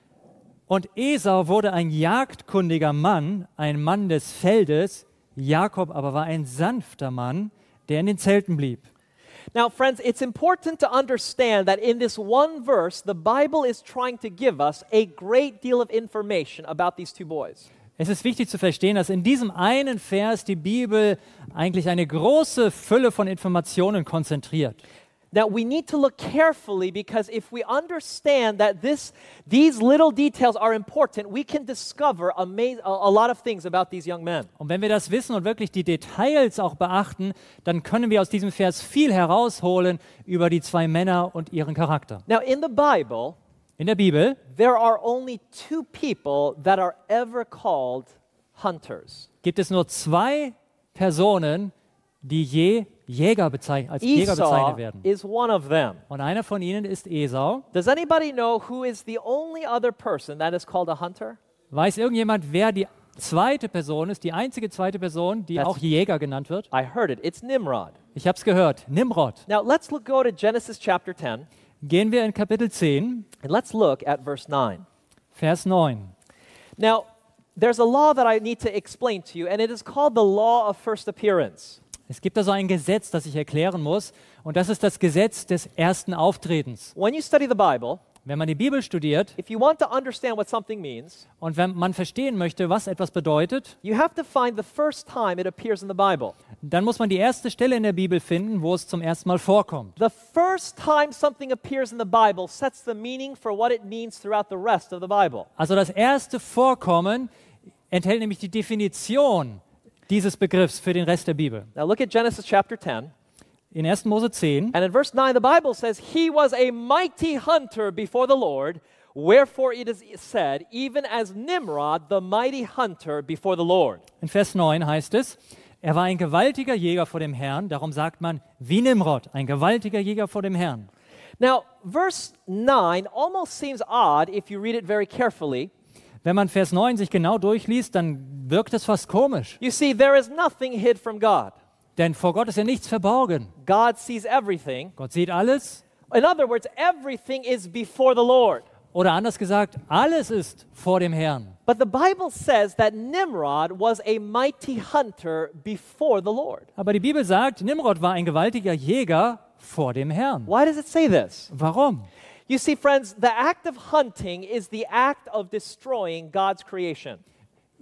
und Esau wurde ein jagdkundiger Mann, ein Mann des Feldes, Jakob aber war ein sanfter Mann, der in den Zelten blieb.
Now, friends, it's important to understand that in this one verse, the Bible is trying to give us a great deal of information about these two boys.
Es ist wichtig zu verstehen, dass in diesem einen Vers die Bibel eigentlich eine große Fülle von Informationen konzentriert.
Now, we need to look carefully because if we understand that this, these little details are important, we can discover ama- a, a lot of things about these young men.
Und wenn wir das wissen und wirklich die Details auch beachten, dann können wir aus diesem Vers viel herausholen über die zwei Männer und ihren Charakter.
Now, in the Bible,
In der Bibel
there are only two people that are ever called hunters.
gibt es nur zwei Personen, die je Jäger bezeichnet, als Jäger
Esau
bezeichnet werden.
is one of them.
Und einer von ihnen ist Esau.
Does anybody know who is the only other person that is called a hunter?
Weiß irgendjemand, wer die zweite Person ist, die einzige zweite Person, die
That's-
auch Jäger genannt wird?
I heard it. It's Nimrod.
Ich habe es gehört, Nimrod.
Now, let's look, go to Genesis chapter ten,
Gehen wir in Kapitel zehn,
and let's look at verse nine.
Vers neun.
Now, there's a law that I need to explain to you, and it is called the law of first appearance.
Es gibt also ein Gesetz, das ich erklären muss, und das ist das Gesetz des ersten Auftretens.
When you study the Bible,
Wenn man die Bibel studiert
if you want to understand what something means,
und wenn man verstehen möchte, was etwas bedeutet,
you have to find the first time it appears in the Bible.
dann muss man die erste Stelle in der Bibel finden, wo es zum ersten Mal vorkommt.
The first time something appears in the Bible sets the meaning for what it means throughout the rest of the Bible.
Also das erste Vorkommen enthält nämlich die Definition dieses Begriffs für den Rest der Bibel.
Now, look at Genesis chapter ten.
In ersten Mose zehn,
And in verse nine, the Bible says, "He was a mighty hunter before the Lord, wherefore it is said, even as Nimrod, the mighty hunter before the Lord."
in Vers neun heißt es, er war ein gewaltiger Jäger vor dem Herrn, darum sagt man, wie Nimrod, ein gewaltiger Jäger vor dem Herrn.
Now, verse nine almost seems odd if you read it very carefully.
Wenn man Vers neun sich genau durchliest, dann wirkt es fast komisch.
You see, there is nothing hid from God.
Denn vor Gott ist ja nichts verborgen.
God sees everything.
Gott sieht alles.
In other words, everything is before the Lord.
Oder anders gesagt, alles ist vor dem Herrn.
But the Bible says that Nimrod was a mighty hunter before the Lord.
Aber die Bibel sagt, Nimrod war ein gewaltiger Jäger vor dem Herrn.
Why does it say this?
Warum?
You see, friends, the act of hunting is the act of destroying God's creation.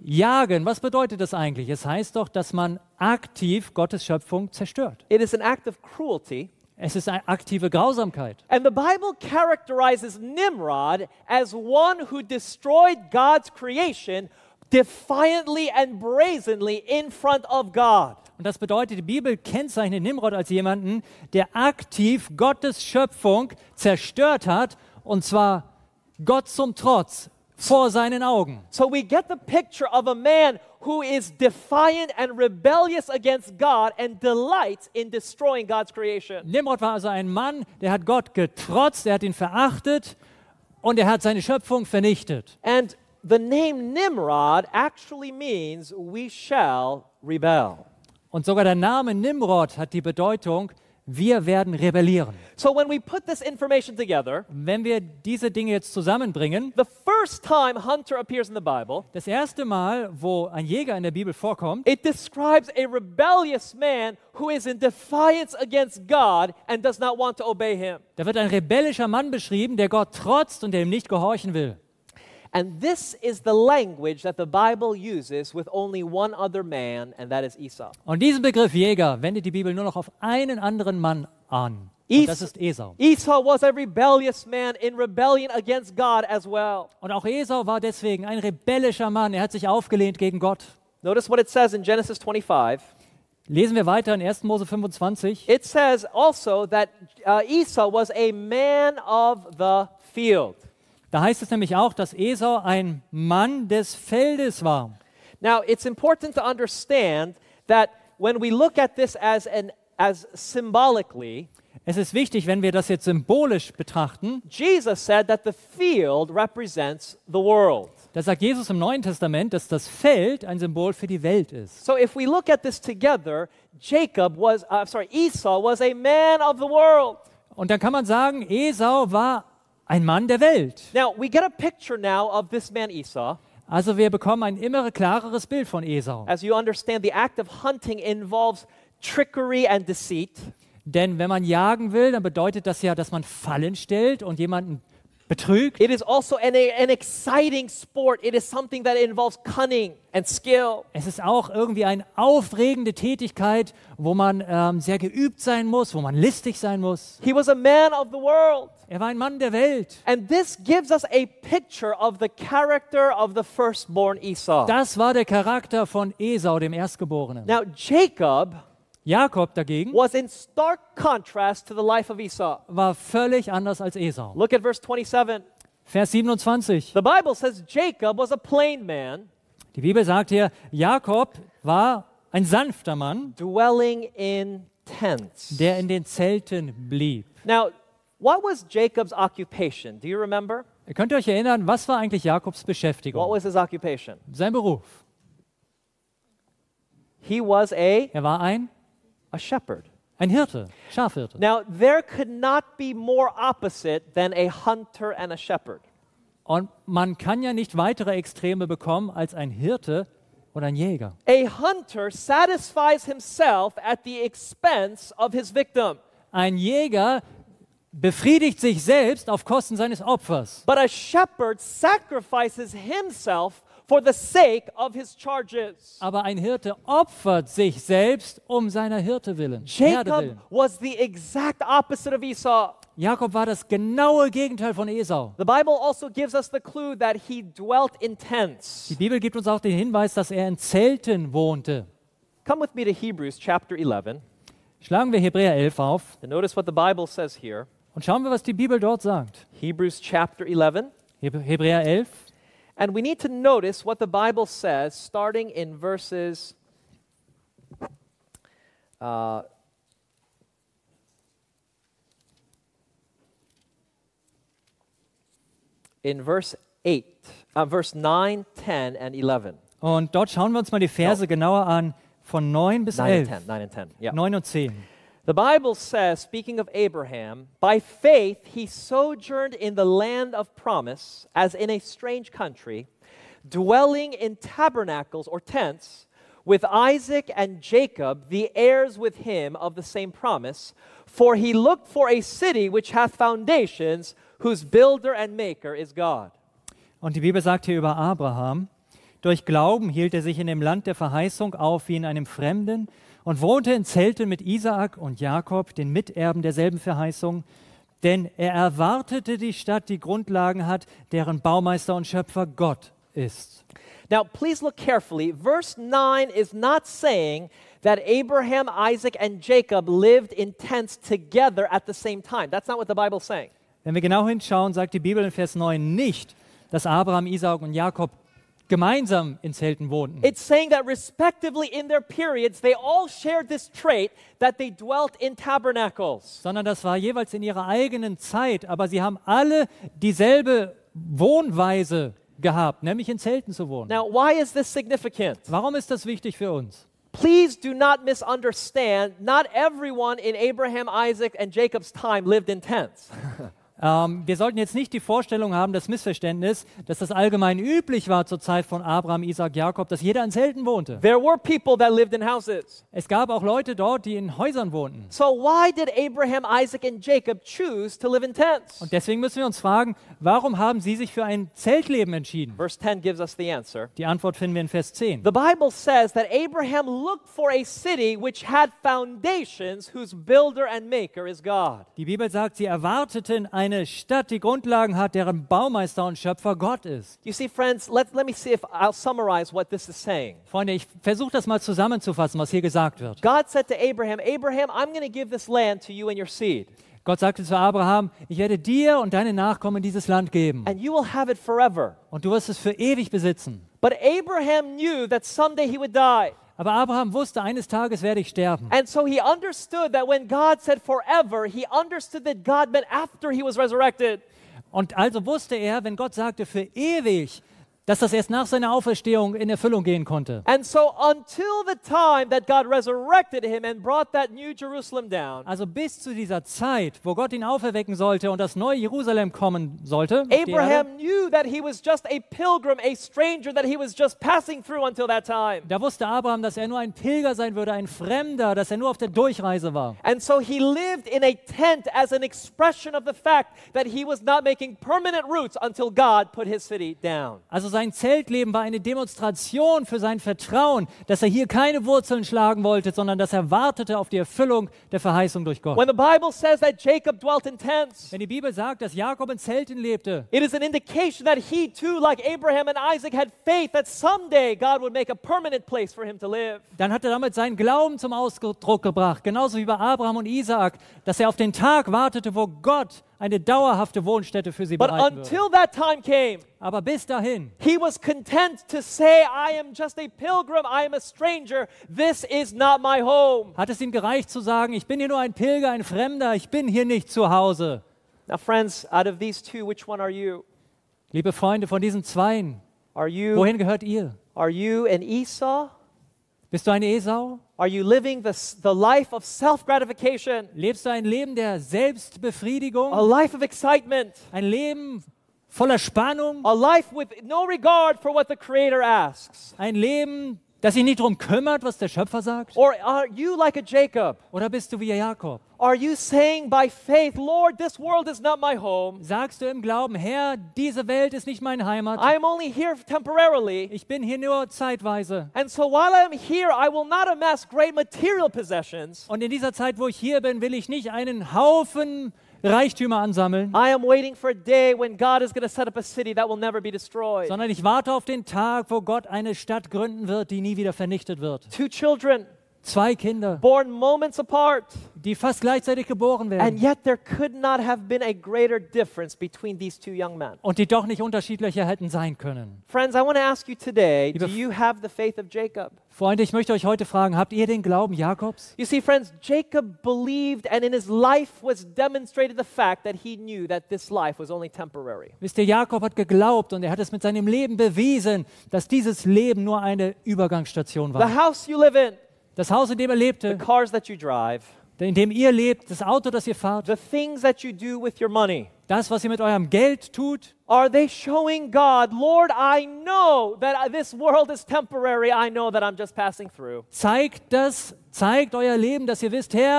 jagen, was bedeutet das eigentlich? Es heißt doch, dass man aktiv Gottes Schöpfung zerstört.
It is an act of cruelty.
Es ist eine aktive Grausamkeit.
And the Bible characterizes Nimrod as one who destroyed God's creation defiantly and brazenly in front of God.
Und das bedeutet, die Bibel kennzeichnet Nimrod als jemanden, der aktiv Gottes Schöpfung zerstört hat, und zwar Gott zum Trotz, vor seinen Augen.
So we get the picture of a man who is defiant and rebellious against God and delights in destroying God's creation.
Nimrod war also ein Mann, der hat Gott getrotzt, er hat ihn verachtet und er hat seine Schöpfung vernichtet.
And the name Nimrod actually means we shall rebel.
Und sogar der Name Nimrod hat die Bedeutung, wir werden rebellieren.
So when we put this information together,
Wenn wir diese Dinge jetzt zusammenbringen,
the first time hunter appears in the Bible,
das erste Mal, wo ein Jäger in der Bibel vorkommt,
it describes a rebellious man who is in defiance against God and does not want to obey him.
da wird ein rebellischer Mann beschrieben, der Gott trotzt und der ihm nicht gehorchen will.
And this is the language that the Bible uses with only one other man, and that is Esau.
Und diesen Begriff Jäger wendet die Bibel nur noch auf einen anderen Mann an. Und
Es-
das ist Esau.
Esau was a rebellious man in rebellion against God as well.
Und auch Esau war deswegen ein rebellischer Mann. Er hat sich aufgelehnt gegen Gott.
Notice what it says in Genesis twenty-five.
Lesen wir weiter in ersten Mose fünfundzwanzig.
It says also that uh, Esau was a man of the field.
Da heißt es nämlich auch, dass Esau ein Mann des Feldes war.
Now, it's important to understand that when we look at this as an as symbolically,
Es ist wichtig, wenn wir das jetzt symbolisch betrachten,
Jesus said that the field represents the world.
da sagt Jesus im Neuen Testament, dass das Feld ein Symbol für die Welt ist.
So if we look at this together, Jacob was, uh, sorry, Esau was a man of the world.
Und dann kann man sagen, Esau war ein Mann der Welt.
Now, we get a picture now of this man Esau.
Also wir bekommen ein immer klareres Bild von Esau.
As you understand, the act of hunting involves trickery and deceit.
Denn wenn man jagen will, dann bedeutet das ja, dass man Fallen stellt und jemanden betrügt.
It is also an, an exciting sport. It is something that involves cunning and skill.
Es ist auch irgendwie eine aufregende Tätigkeit, wo man ähm, sehr geübt sein muss, wo man listig sein muss.
He was a man of the world.
Er war ein Mann der Welt.
And this gives us a picture of the character of the firstborn Esau.
Das war der Charakter von Esau, dem Erstgeborenen.
Now, Jacob
Jakob dagegen
was in stark contrast to the life of Esau.
war völlig anders als Esau.
Look at verse twenty-seven.
Vers siebenundzwanzig.
The Bible says Jacob was a plain man,
Die Bibel sagt hier, Jakob war ein sanfter Mann,
dwelling in tents.
der in den Zelten blieb.
Now, what was Jacob's occupation? Do you remember?
Ihr könnt euch erinnern, was war eigentlich Jakobs
What
Beschäftigung?
was his occupation?
Sein Beruf.
He was a,
Er war ein,
a shepherd.
ein Hirte, Schafhirte.
Now, there could not be more opposite than a hunter and a shepherd.
Und man kann ja nicht weitere Extreme bekommen als ein Hirte und ein Jäger.
A hunter satisfies himself at the expense of his victim,
Ein Jäger befriedigt sich selbst auf Kosten seines Opfers.
but a shepherd sacrifices himself for the sake of his charges.
Aber ein Hirte opfert sich selbst um seiner Hirte willen. Herde
Jacob
willen.
was the exact opposite of Esau.
Jakob war das genaue Gegenteil von Esau.
The Bible also gives us the clue that he dwelt in tents.
Die Bibel gibt uns auch den Hinweis, dass er in Zelten wohnte.
Come with me to Hebrews chapter eleven,
Schlagen wir Hebräer elf auf
and notice what the Bible says here.
und schauen wir, was die Bibel dort sagt.
Hebrews chapter eleven.
Heb- Hebräer elf.
And we need to notice what the Bible says starting in verses uh, in verse eight, uh, verse nine, ten, and eleven.
Und dort schauen wir uns mal die Verse genauer an, von neun bis
nine and
elf.
ten, nine and ten. Yeah.
neun und zehn.
The Bible says, speaking of Abraham, by faith he sojourned in the land of promise, as in a strange country, dwelling in tabernacles or tents, with Isaac and Jacob, the heirs with him of the same promise. For he looked for a city which hath foundations, whose builder and maker is God.
Und die Bibel sagt hier über Abraham, Durch Glauben hielt er sich in dem Land der Verheißung auf wie in einem Fremden und wohnte in Zelten mit Isaak und Jakob, den Miterben derselben Verheißung. Denn er erwartete die Stadt, die Grundlagen hat, deren Baumeister und Schöpfer Gott ist.
Now, please look carefully. Verse nine is not saying that Abraham, Isaac, and Jacob lived in tents together at the same time. That's not what the Bible's saying.
Wenn wir genau hinschauen, sagt die Bibel in Vers neun nicht, dass Abraham, Isaak und Jakob gemeinsam in Zelten wohnten.
It's saying that respectively in their periods, they all shared this trait that they dwelt in tabernacles.
Sondern das war jeweils in ihrer eigenen Zeit, aber sie haben alle dieselbe Wohnweise gehabt, nämlich in Zelten zu wohnen.
Now, why is this significant?
Warum ist das wichtig für uns?
Please do not misunderstand. Not everyone in Abraham, Isaac, and Jacob's time lived in tents.
Ähm, wir sollten jetzt nicht die Vorstellung haben, das Missverständnis, dass das allgemein üblich war zur Zeit von Abraham, Isaak, Jakob, dass jeder in Zelten wohnte.
There were people that lived in houses.
Es gab auch Leute dort, die in Häusern wohnten.
So why did Abraham, Isaac, and Jacob choose to live in tents?
Und deswegen müssen wir uns fragen, warum haben sie sich für ein Zeltleben entschieden?
Verse ten gives us the answer.
Die Antwort finden wir in Vers zehn.
The Bible says that Abraham looked for a city which had foundations, whose builder and maker is God.
Die Bibel sagt, sie erwarteten eine Stadt, die Grundlagen hat, deren Baumeister und Schöpfer Gott ist.
You see, friends, let, let me see if I'll summarize what this is saying.
Freunde, ich versuche das mal zusammenzufassen, was hier gesagt wird.
God said to Abraham, Abraham, I'm going to give this land to you and your seed,
Gott sagte zu Abraham, ich werde dir und deine Nachkommen dieses Land geben
and you will have it forever.
und du wirst es für ewig besitzen.
But Abraham knew that someday he would die.
Aber Abraham wusste, eines Tages werde ich sterben.
And so he understood that when God said forever, he understood that God meant after he was resurrected.
Und also wusste er, wenn Gott sagte für ewig, dass das erst nach seiner Auferstehung in Erfüllung gehen konnte.
And so until the time that God resurrected him and brought that new Jerusalem down,
Also bis zu dieser Zeit, wo Gott ihn auferwecken sollte und das neue Jerusalem kommen sollte, auf die Erde,
Abraham knew that he was just a pilgrim, a stranger, that he was just passing through until that time.
da wusste Abraham, dass er nur ein Pilger sein würde, ein Fremder, dass er nur auf der Durchreise war.
And so he lived in a tent as an expression of the fact that he was not making permanent roots until God put his city down.
Also sein Zeltleben war eine Demonstration für sein Vertrauen, dass er hier keine Wurzeln schlagen wollte, sondern dass er wartete auf die Erfüllung der Verheißung durch Gott.
When the Bible says that Jacob dwelt in tents,
Wenn die Bibel sagt, dass Jakob in Zelten lebte,
it is an indication that he too, like Abraham and Isaac, had faith that someday God would make a permanent place for him to live.
dann hat er damit seinen Glauben zum Ausdruck gebracht, genauso wie bei Abraham und Isaak, dass er auf den Tag wartete, wo Gott eine dauerhafte Wohnstätte für sie
But
bereiten würde.
until that time came,
Aber bis dahin
he was content to say, I am just a pilgrim, I am a stranger, this is not my home.
hat es ihm gereicht zu sagen, ich bin hier nur ein Pilger, ein Fremder, ich bin hier nicht zu Hause.
Now, friends, out of these two, which one are you?
Liebe Freunde, von diesen Zweien,
Are you,
wohin gehört ihr?
are you an Esau?
Bist du ein Esau?
Are you living the, the life of self-gratification,
Lebst du ein Leben der
a
Selbstbefriedigung?
life of excitement,
Ein Leben voller Spannung?
a life with no regard for what the Creator asks?
Ein Leben, das sich nicht darum kümmert, was der Schöpfer sagt?
Or are you like a Jacob?
Oder bist du wie Jakob?
Are you saying by faith, Lord, this world is not my home.
Sagst du im Glauben, Herr, diese Welt ist nicht meine Heimat.
I am only here temporarily.
Ich bin hier nur zeitweise.
And so while I am here, I will not amass great material possessions.
Und in dieser Zeit, wo ich hier bin, will ich nicht einen Haufen Reichtümer ansammeln,
I am waiting for a day when God is going to set up a city that will never be destroyed.
sondern ich warte auf den Tag, wo Gott eine Stadt gründen wird, die nie wieder vernichtet wird.
Two children
Zwei Kinder,
born moments apart.
die fast gleichzeitig geboren
And
werden
yet there could not have been a greater difference between these two young men.
und die doch nicht unterschiedlicher hätten sein können.
Friends, I want to ask you today,
Liebe
do you have the faith of Jacob?
Freunde, ich möchte euch heute fragen, habt ihr den Glauben Jakobs?
You see, friends, Jacob believed and in his life was demonstrated the fact that he knew that this life was only temporary.
Wisst ihr, Jakob hat geglaubt und er hat es mit seinem Leben bewiesen, dass dieses Leben nur eine Übergangsstation
The
war.
house you live in,
Das Haus, in dem er
the
lebte,
cars that you drive,
in dem ihr lebt, das Auto, das ihr fahrt,
the things that you do with your money,
das, was ihr mit eurem Geld tut,
are they showing God, Lord, I know that this world is temporary. I know that I'm just passing through.
zeigt das, zeigt euer Leben, dass ihr wisst, Herr,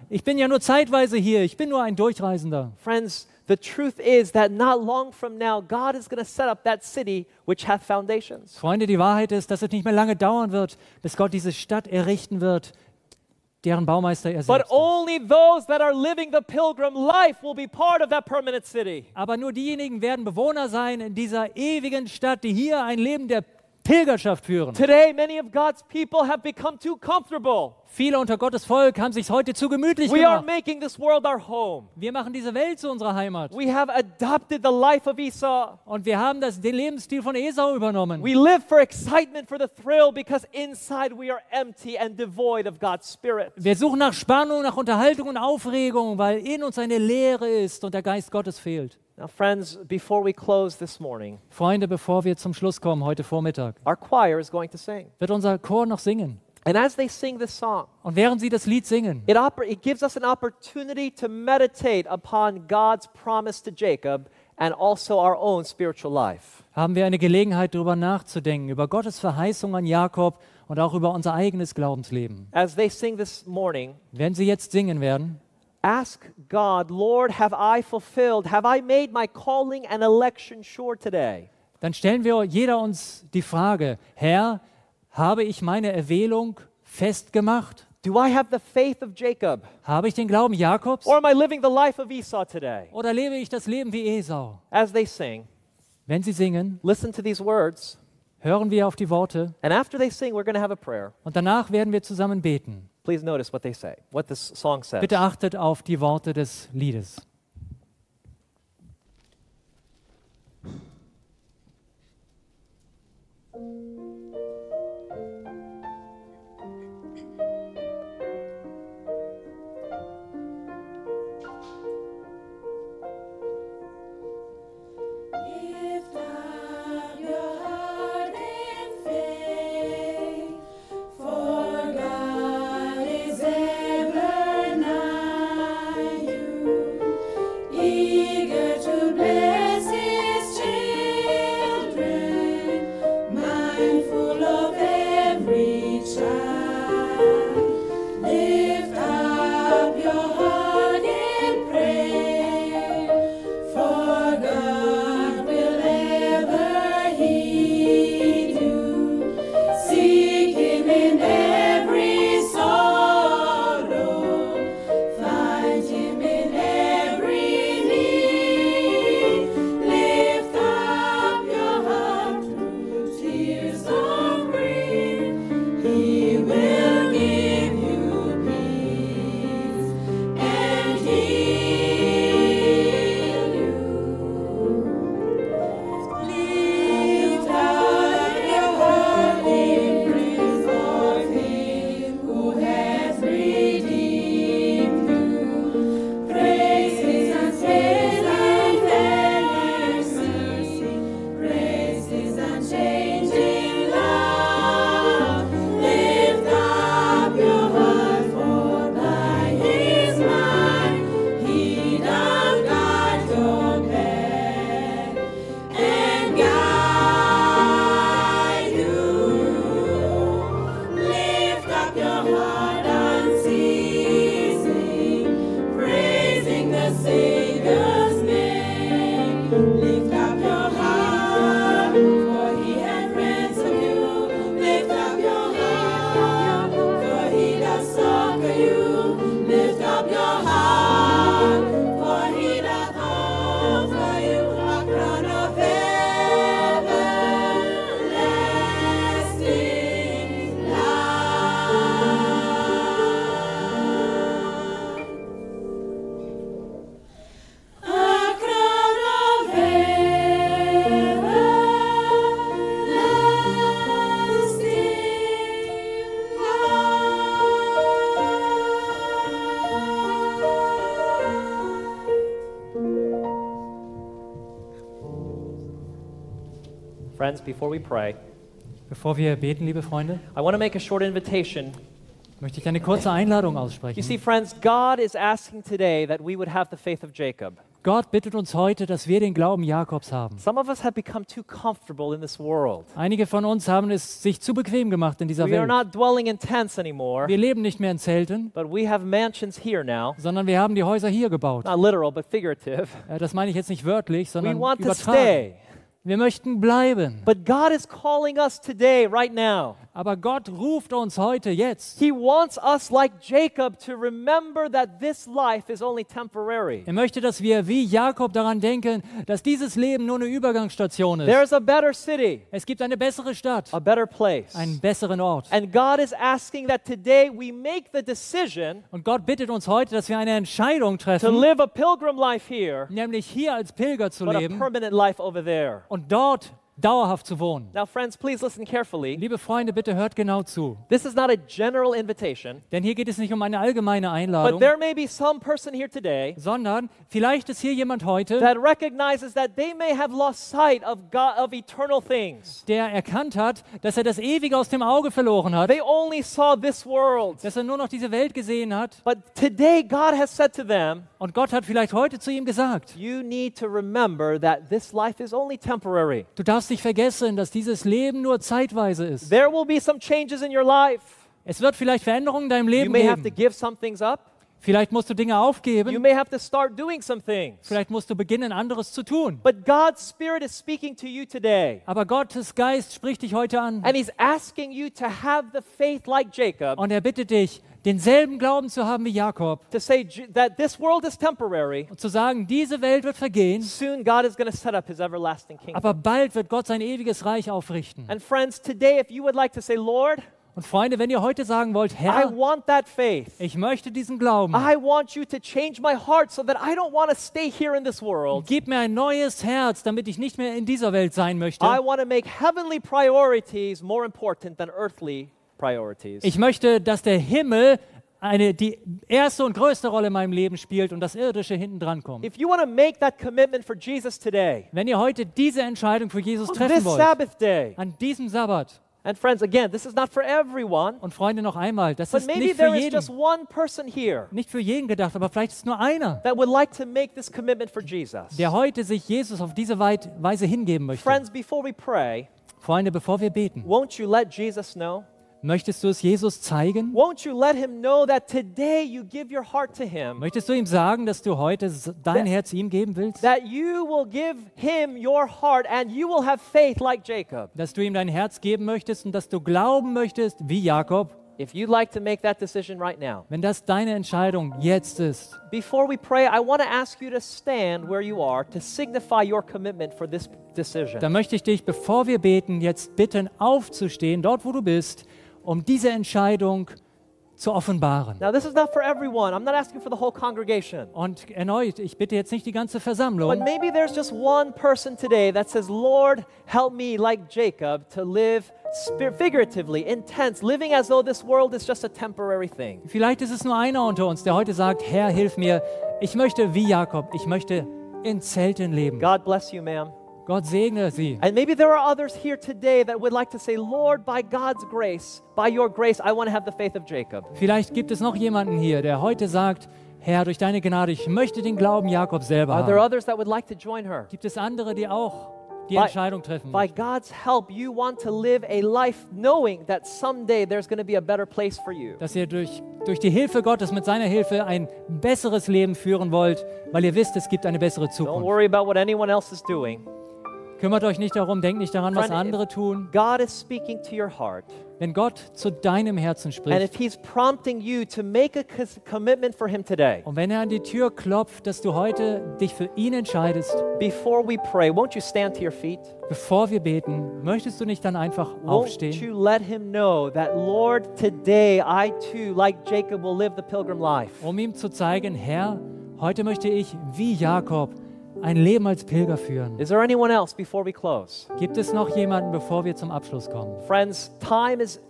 ich bin ja nur zeitweise hier, ich bin nur ein Durchreisender.
Friends, the truth is that not long from now, God is going to set up that city which hath foundations.
Freunde, die Wahrheit ist, dass es nicht mehr lange dauern wird, bis Gott diese Stadt errichten wird, deren Baumeister er
But
selbst ist.
only those that are living the pilgrim life will be part of that permanent city.
Aber nur diejenigen werden Bewohner sein in dieser ewigen Stadt, die hier ein Leben der Pilgerschaft führen.
Today, many of God's people have become too comfortable.
Viele unter Gottes Volk haben sich heute zu gemütlich
We are
gemacht.
making this world our home.
Wir machen diese Welt zu unserer Heimat.
We have adopted the life of Esau.
Und wir haben das, den Lebensstil von Esau übernommen.
We live for excitement, for the thrill, because inside we are empty and devoid of God's Spirit.
Wir suchen nach Spannung, nach Unterhaltung und Aufregung, weil in uns eine Leere ist und der Geist Gottes fehlt.
Now, friends, before we close this morning,
Freunde, bevor wir zum Schluss kommen heute Vormittag,
our choir is going to sing.
wird unser Chor noch singen.
And as they sing this song,
Und während sie das Lied singen,
it, oper- it gives us an opportunity to meditate upon God's promise to Jacob and also our own spiritual life.
haben wir eine Gelegenheit, darüber nachzudenken, über Gottes Verheißung an Jakob und auch über unser eigenes Glaubensleben.
As they sing this morning,
Wenn sie jetzt singen werden,
ask God, Lord, have I fulfilled, have I made my calling and election sure today?
dann stellen wir jeder uns die Frage, Herr, habe ich meine Erwählung festgemacht?
Do I have the faith of Jacob?
Habe ich den Glauben Jakobs?
Or am I living the life of Esau today?
Oder lebe ich das Leben wie Esau?
As they sing,
Wenn sie singen,
listen to these words.
hören wir auf die Worte
And after they sing, we're going to have a prayer.
und danach werden wir zusammen beten.
Please notice what they say, what this song says.
Bitte achtet auf die Worte des Liedes.
Lift up your heart in faith, for God is ever nigh you, eager to bless His children, mindful of every child. Lift up your heart in prayer, for God will ever heed you. Seek Him in every sorrow, find Him in every need. Lift up your heart through tears of grief. He will give you peace and heal you. Lift up your heart in praise of Him who has redeemed you. Praise His unfailing mercy, praise His unchanging love. Lift up your heart, for by His might He doth guide your path and guide you. Lift up your heart unceasing, praising the Savior's name. Lift up your heart, for He hath ransomed you. Lift up your heart, for He doth succor you. Lift up your heart, for He doth offer you a crown of everlasting life. A crown of everlasting
Friends, before we pray,
Bevor wir beten, liebe Freunde,
I want to make a short invitation.
möchte ich eine kurze Einladung
You
aussprechen.
see, friends, God is asking today that we would have the faith of Jacob.
Gott bittet uns heute, dass wir den Glauben Jakobs haben.
Some of us have become too comfortable in this world.
Einige von uns haben es sich zu bequem gemacht in dieser
We are
Welt.
not dwelling in tents anymore,
Wir leben nicht mehr in Zelten,
but we have mansions here now.
sondern wir haben die Häuser hier gebaut.
Not literal, but figurative.
Äh, Das meine ich jetzt nicht wörtlich,
We
sondern
want to
übertragen.
stay.
Wir möchten bleiben.
But God is calling us today, right now.
Aber Gott ruft uns heute, jetzt.
He wants us, like Jacob, to remember that this life is only temporary.
Er möchte, dass wir wie Jakob daran denken, dass dieses Leben nur eine Übergangsstation ist.
There's a better city,
Es gibt eine bessere Stadt,
a better place.
einen besseren Ort.
And God is asking that today we make the decision
Und Gott bittet uns heute, dass wir eine Entscheidung
to
treffen,
live a pilgrim life here,
nämlich hier als Pilger zu
but a
leben
permanent life over there.
und dort dauerhaft zu wohnen.
Now, friends, please listen carefully.
Liebe Freunde, bitte hört genau zu.
This is not a general invitation,
Denn hier geht es nicht um eine allgemeine
but
Einladung,
there may be some person here today
sondern vielleicht ist hier jemand heute,
that recognizes that they may have lost sight of God, of eternal things.
der erkannt hat, dass er das Ewige aus dem Auge verloren hat,
They only saw this world.
dass er nur noch diese Welt gesehen hat.
But today, God has said to them,
Und Gott hat vielleicht heute zu ihm gesagt,
you need to remember that this life is only temporary.
du darfst nicht vergessen, dass dieses Leben nur zeitweise ist.
There will be some changes in your life.
Es wird vielleicht Veränderungen in deinem
You
Leben
may have to
geben.
give some things up.
Vielleicht musst du Dinge
You
aufgeben.
may have to start doing some things.
Vielleicht musst du beginnen, anderes zu tun.
But God's Spirit is speaking to you today.
Aber Gottes Geist spricht dich heute an.
And He's asking you to have the faith like Jacob,
Und er bittet dich, denselben Glauben zu haben wie Jakob.
to say J- that this world is temporary.
Und zu sagen, diese Welt wird vergehen,
Soon God is going to set up His everlasting kingdom.
aber bald wird Gott sein ewiges Reich aufrichten.
And friends, today, if you would like to say, Lord,
Und Freunde, wenn ihr heute sagen wollt,
I
Herr,
want that faith.
ich möchte diesen Glauben,
I want you to change my heart so that I don't want to stay here in this world.
gib mir ein neues Herz, damit ich nicht mehr in dieser Welt sein möchte.
I want to make heavenly priorities more important than earthly priorities.
Ich möchte, dass der Himmel eine, die erste und größte Rolle in meinem Leben spielt und das Irdische hinten dran kommt.
If you want to make that commitment for Jesus today,
Wenn ihr heute diese Entscheidung für Jesus
on
treffen
this
wollt,
Sabbath day,
an diesem Sabbat,
and friends, again, this is not for everyone,
und Freunde, noch einmal, das
but
ist
maybe
nicht für
there is
jeden,
just one person here
nicht für jeden gedacht, aber vielleicht ist nur einer,
that would like to make this commitment for Jesus.
der heute sich Jesus auf diese Weit- Weise hingeben möchte.
Friends, before we pray,
Freunde, bevor wir beten,
won't you let Jesus know?
möchtest du es Jesus zeigen?
Won't you let him know that today you give your heart to him?
Möchtest du ihm sagen, dass du heute s- dein
That-
Herz ihm geben willst?
That you will give him your heart and you will have faith like Jacob.
Dass du ihm dein Herz geben möchtest und dass du glauben möchtest, wie Jakob?
If you'd like to make that decision right now,
Wenn das deine Entscheidung jetzt ist,
before we pray, I want to ask you to stand where you are to signify your commitment for this decision.
dann möchte ich dich, bevor wir beten, jetzt bitten, aufzustehen, dort wo du bist, um diese Entscheidung zu offenbaren.
Now, this is not for everyone. I'm not asking for the whole congregation.
Und erneut, ich bitte jetzt nicht die ganze
But
Versammlung,
maybe there's just one person today that says, Lord, help me, like Jacob, to live spir- figuratively, intense, living as though this world is just a temporary thing.
vielleicht ist es nur einer unter uns, der heute sagt, Herr, hilf mir, ich möchte wie Jakob, ich möchte in Zelten leben.
God bless you, ma'am.
Gott segne sie.
And maybe there are others here today that would like to say, Lord, by God's grace, by your grace, I want to have the faith of Jacob.
Vielleicht gibt es noch jemanden hier, der heute sagt, Herr, durch deine Gnade, ich möchte den Glauben Jakob selber
Are there
haben.
others that would like to join her?
Gibt es andere, die auch die
By-
Entscheidung treffen
By
möchten?
God's help, you want to live a life knowing that someday there's going to be a better place for you.
Dass ihr durch, durch die Hilfe Gottes, mit seiner Hilfe, ein besseres Leben führen wollt, weil ihr wisst, es gibt eine bessere
Don't
Zukunft.
worry about what anyone else is doing.
Kümmert euch nicht darum, denkt nicht daran, was
Friend,
andere tun.
God is speaking to your heart.
Wenn Gott zu deinem Herzen
And
spricht
if He's prompting you to make a cos- commitment for Him today,
und wenn er an die Tür klopft, dass du heute dich für ihn entscheidest,
before we pray, won't you stand to your feet?
bevor wir beten, möchtest du nicht dann einfach
Won't
aufstehen?
you let Him know that, Lord, today I too, like Jacob, will live the pilgrim life?
Um ihm zu zeigen, Herr, heute möchte ich wie Jakob ein Leben als Pilger führen.
Is there anyone else before we close?
Gibt es noch jemanden, bevor wir zum Abschluss kommen?
Friends, time is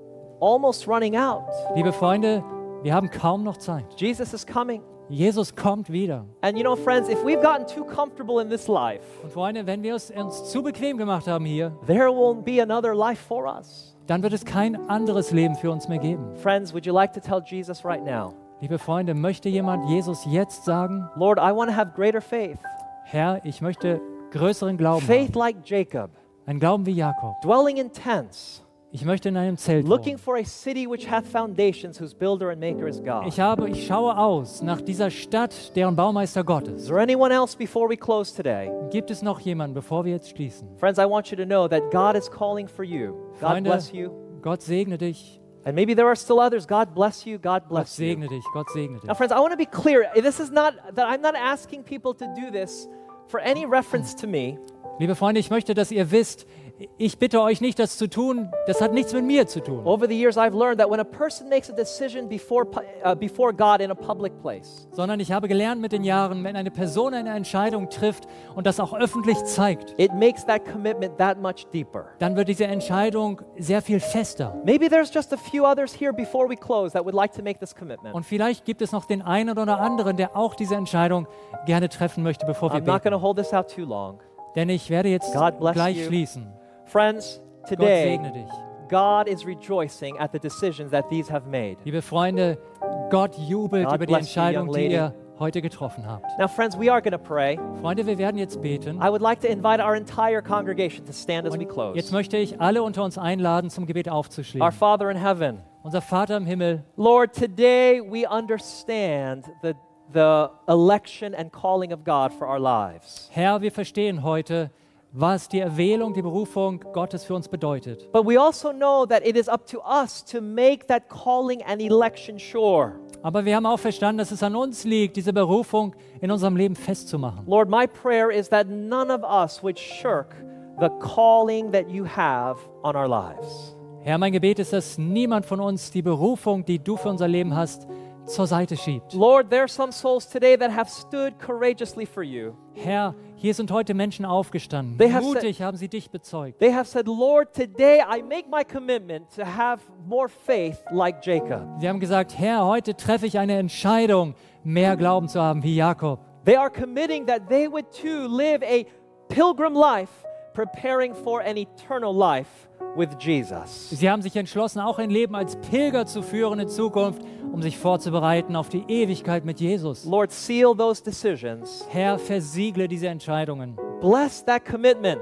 almost running out.
Liebe Freunde, wir haben kaum noch Zeit.
Jesus is coming.
Jesus kommt wieder.
And you know, friends, if we've gotten too comfortable in this life,
Und Freunde, wenn wir es uns zu bequem gemacht haben hier,
there won't be another life for us.
dann wird es kein anderes Leben für uns mehr geben.
Friends, would you like to tell Jesus right now,
Liebe Freunde, möchte jemand Jesus jetzt sagen,
Lord, I want to have greater faith.
Herr, ich möchte größeren Glauben
Faith
haben.
like Jacob,
Ein Glauben wie Jakob.
dwelling in tents,
Ich möchte in einem Zelt
looking
wohnen.
for a city which hath foundations, whose builder and maker is God.
Ich, habe, ich schaue aus nach dieser Stadt, deren Baumeister Gott
Is
ist.
there anyone else before we close today?
Gibt es noch jemanden, bevor wir jetzt schließen?
Friends, I want you to know that God is calling for you. God
Freunde,
bless you.
Gott segne dich.
And maybe there are still others. God bless you. God
Gott
bless you.
segne dich. Gott segne dich.
Now, friends, I want to be clear. This is not that I'm not asking people to do this for any reference to me.
Liebe Freunde, ich möchte, dass ihr wisst, ich bitte euch nicht, das zu tun. Das hat nichts mit mir zu tun.
Over the years, I've learned that when a person makes a decision before, pu- uh, before God in a public place,
Sondern ich habe gelernt mit den Jahren, wenn eine Person eine Entscheidung trifft und das auch öffentlich zeigt,
it makes that commitment that much deeper.
dann wird diese Entscheidung sehr viel fester.
Maybe there's just a few others here before we close that would like to make this commitment.
Und vielleicht gibt es noch den einen oder anderen, der auch diese Entscheidung gerne treffen möchte, bevor wir
I'm not going
beten.
to hold this out too long.
Denn ich werde jetzt
God bless
gleich
you.
schließen.
Friends,
Gott
today,
segne dich.
God is rejoicing at the decisions that these have made.
Liebe Freunde, Gott jubelt
God
über die
bless you,
Entscheidung,
young
die
lady.
ihr heute getroffen habt.
Now, friends, we are going to pray.
Freunde, wir werden jetzt beten.
I would like to invite our entire congregation to stand as we
Und
close.
jetzt möchte ich alle unter uns einladen, zum Gebet
Our
aufzuschließen.
Father in heaven,
Unser Vater im Himmel,
Lord, today we understand the, the election and calling of God for our lives.
Herr, wir verstehen heute, was die Erwählung, die Berufung Gottes für uns bedeutet.
But we also know that it is up to us to make that calling and election sure.
Aber wir haben auch verstanden, dass es an uns liegt, diese Berufung in unserem Leben festzumachen.
Lord, my prayer is that none of us would shirk the calling that you have on our lives.
Herr, mein Gebet ist, dass niemand von uns die Berufung, die du für unser Leben hast, zur Seite schiebt.
Lord, there are some souls today that have stood courageously for you.
Herr, hier sind heute Menschen aufgestanden.
They have
Mutig haben sie dich bezeugt.
They have said, Lord, today I make my commitment to have more faith like Jacob.
Sie haben gesagt, Herr, heute treffe ich eine Entscheidung, mehr Glauben zu haben wie Jakob.
They are committing that they would too live a pilgrim life, preparing for an eternal life with Jesus.
Sie haben sich entschlossen, auch ein Leben als Pilger zu führen in Zukunft, um sich vorzubereiten auf die Ewigkeit mit Jesus.
Lord, seal those decisions.
Herr, versiegle diese Entscheidungen.
Bless that commitment.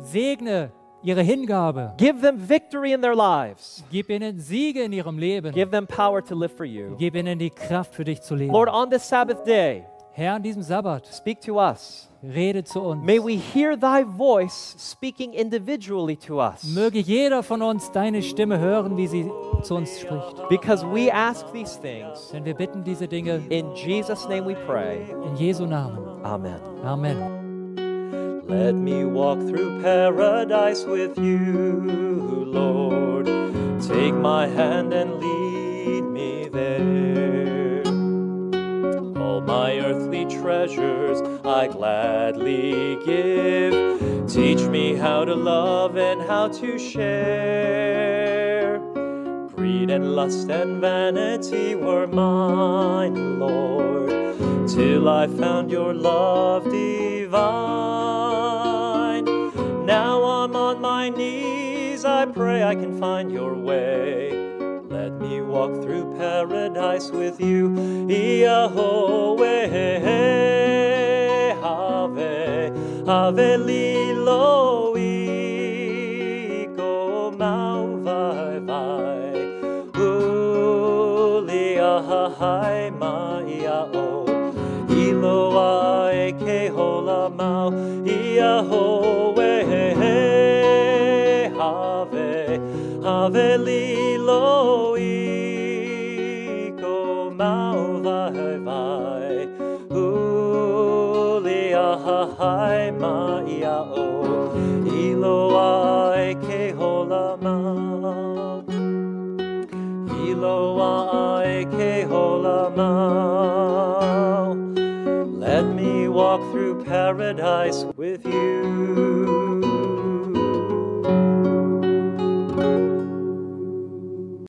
Segne ihre Hingabe.
Give them victory in their lives.
Gib ihnen Siege in ihrem Leben.
Give them power to live for you.
Gib ihnen die Kraft für dich zu leben.
Lord, on this Sabbath day,
Herr, an diesem Sabbat,
speak to us.
rede zu uns.
May we hear thy voice speaking individually to us.
Möge jeder von uns deine Stimme hören, wie sie zu uns spricht.
Because we ask these things.
Denn wir bitten diese Dinge
In Jesus' name we pray.
in Jesu Namen.
Amen.
Amen.
Let me walk through paradise with you, Lord. Take my hand and lead me there. All my earthly treasures I gladly give. Teach me how to love and how to share. Greed and lust and vanity were mine, Lord, till I found your love divine. Now I'm on my knees, I pray I can find your way. Let me walk through paradise with you, Yahweh. Ave, Ave Liloi, go mau vai vai. Uli ahai maia o, Iloa eke hola mau, Yahweh. Ave, Ave Liloi, go mau vai vai. Uli ahai maia o, Iloa eke hola mau. Iloa eke hola mau. Let me walk through paradise with you.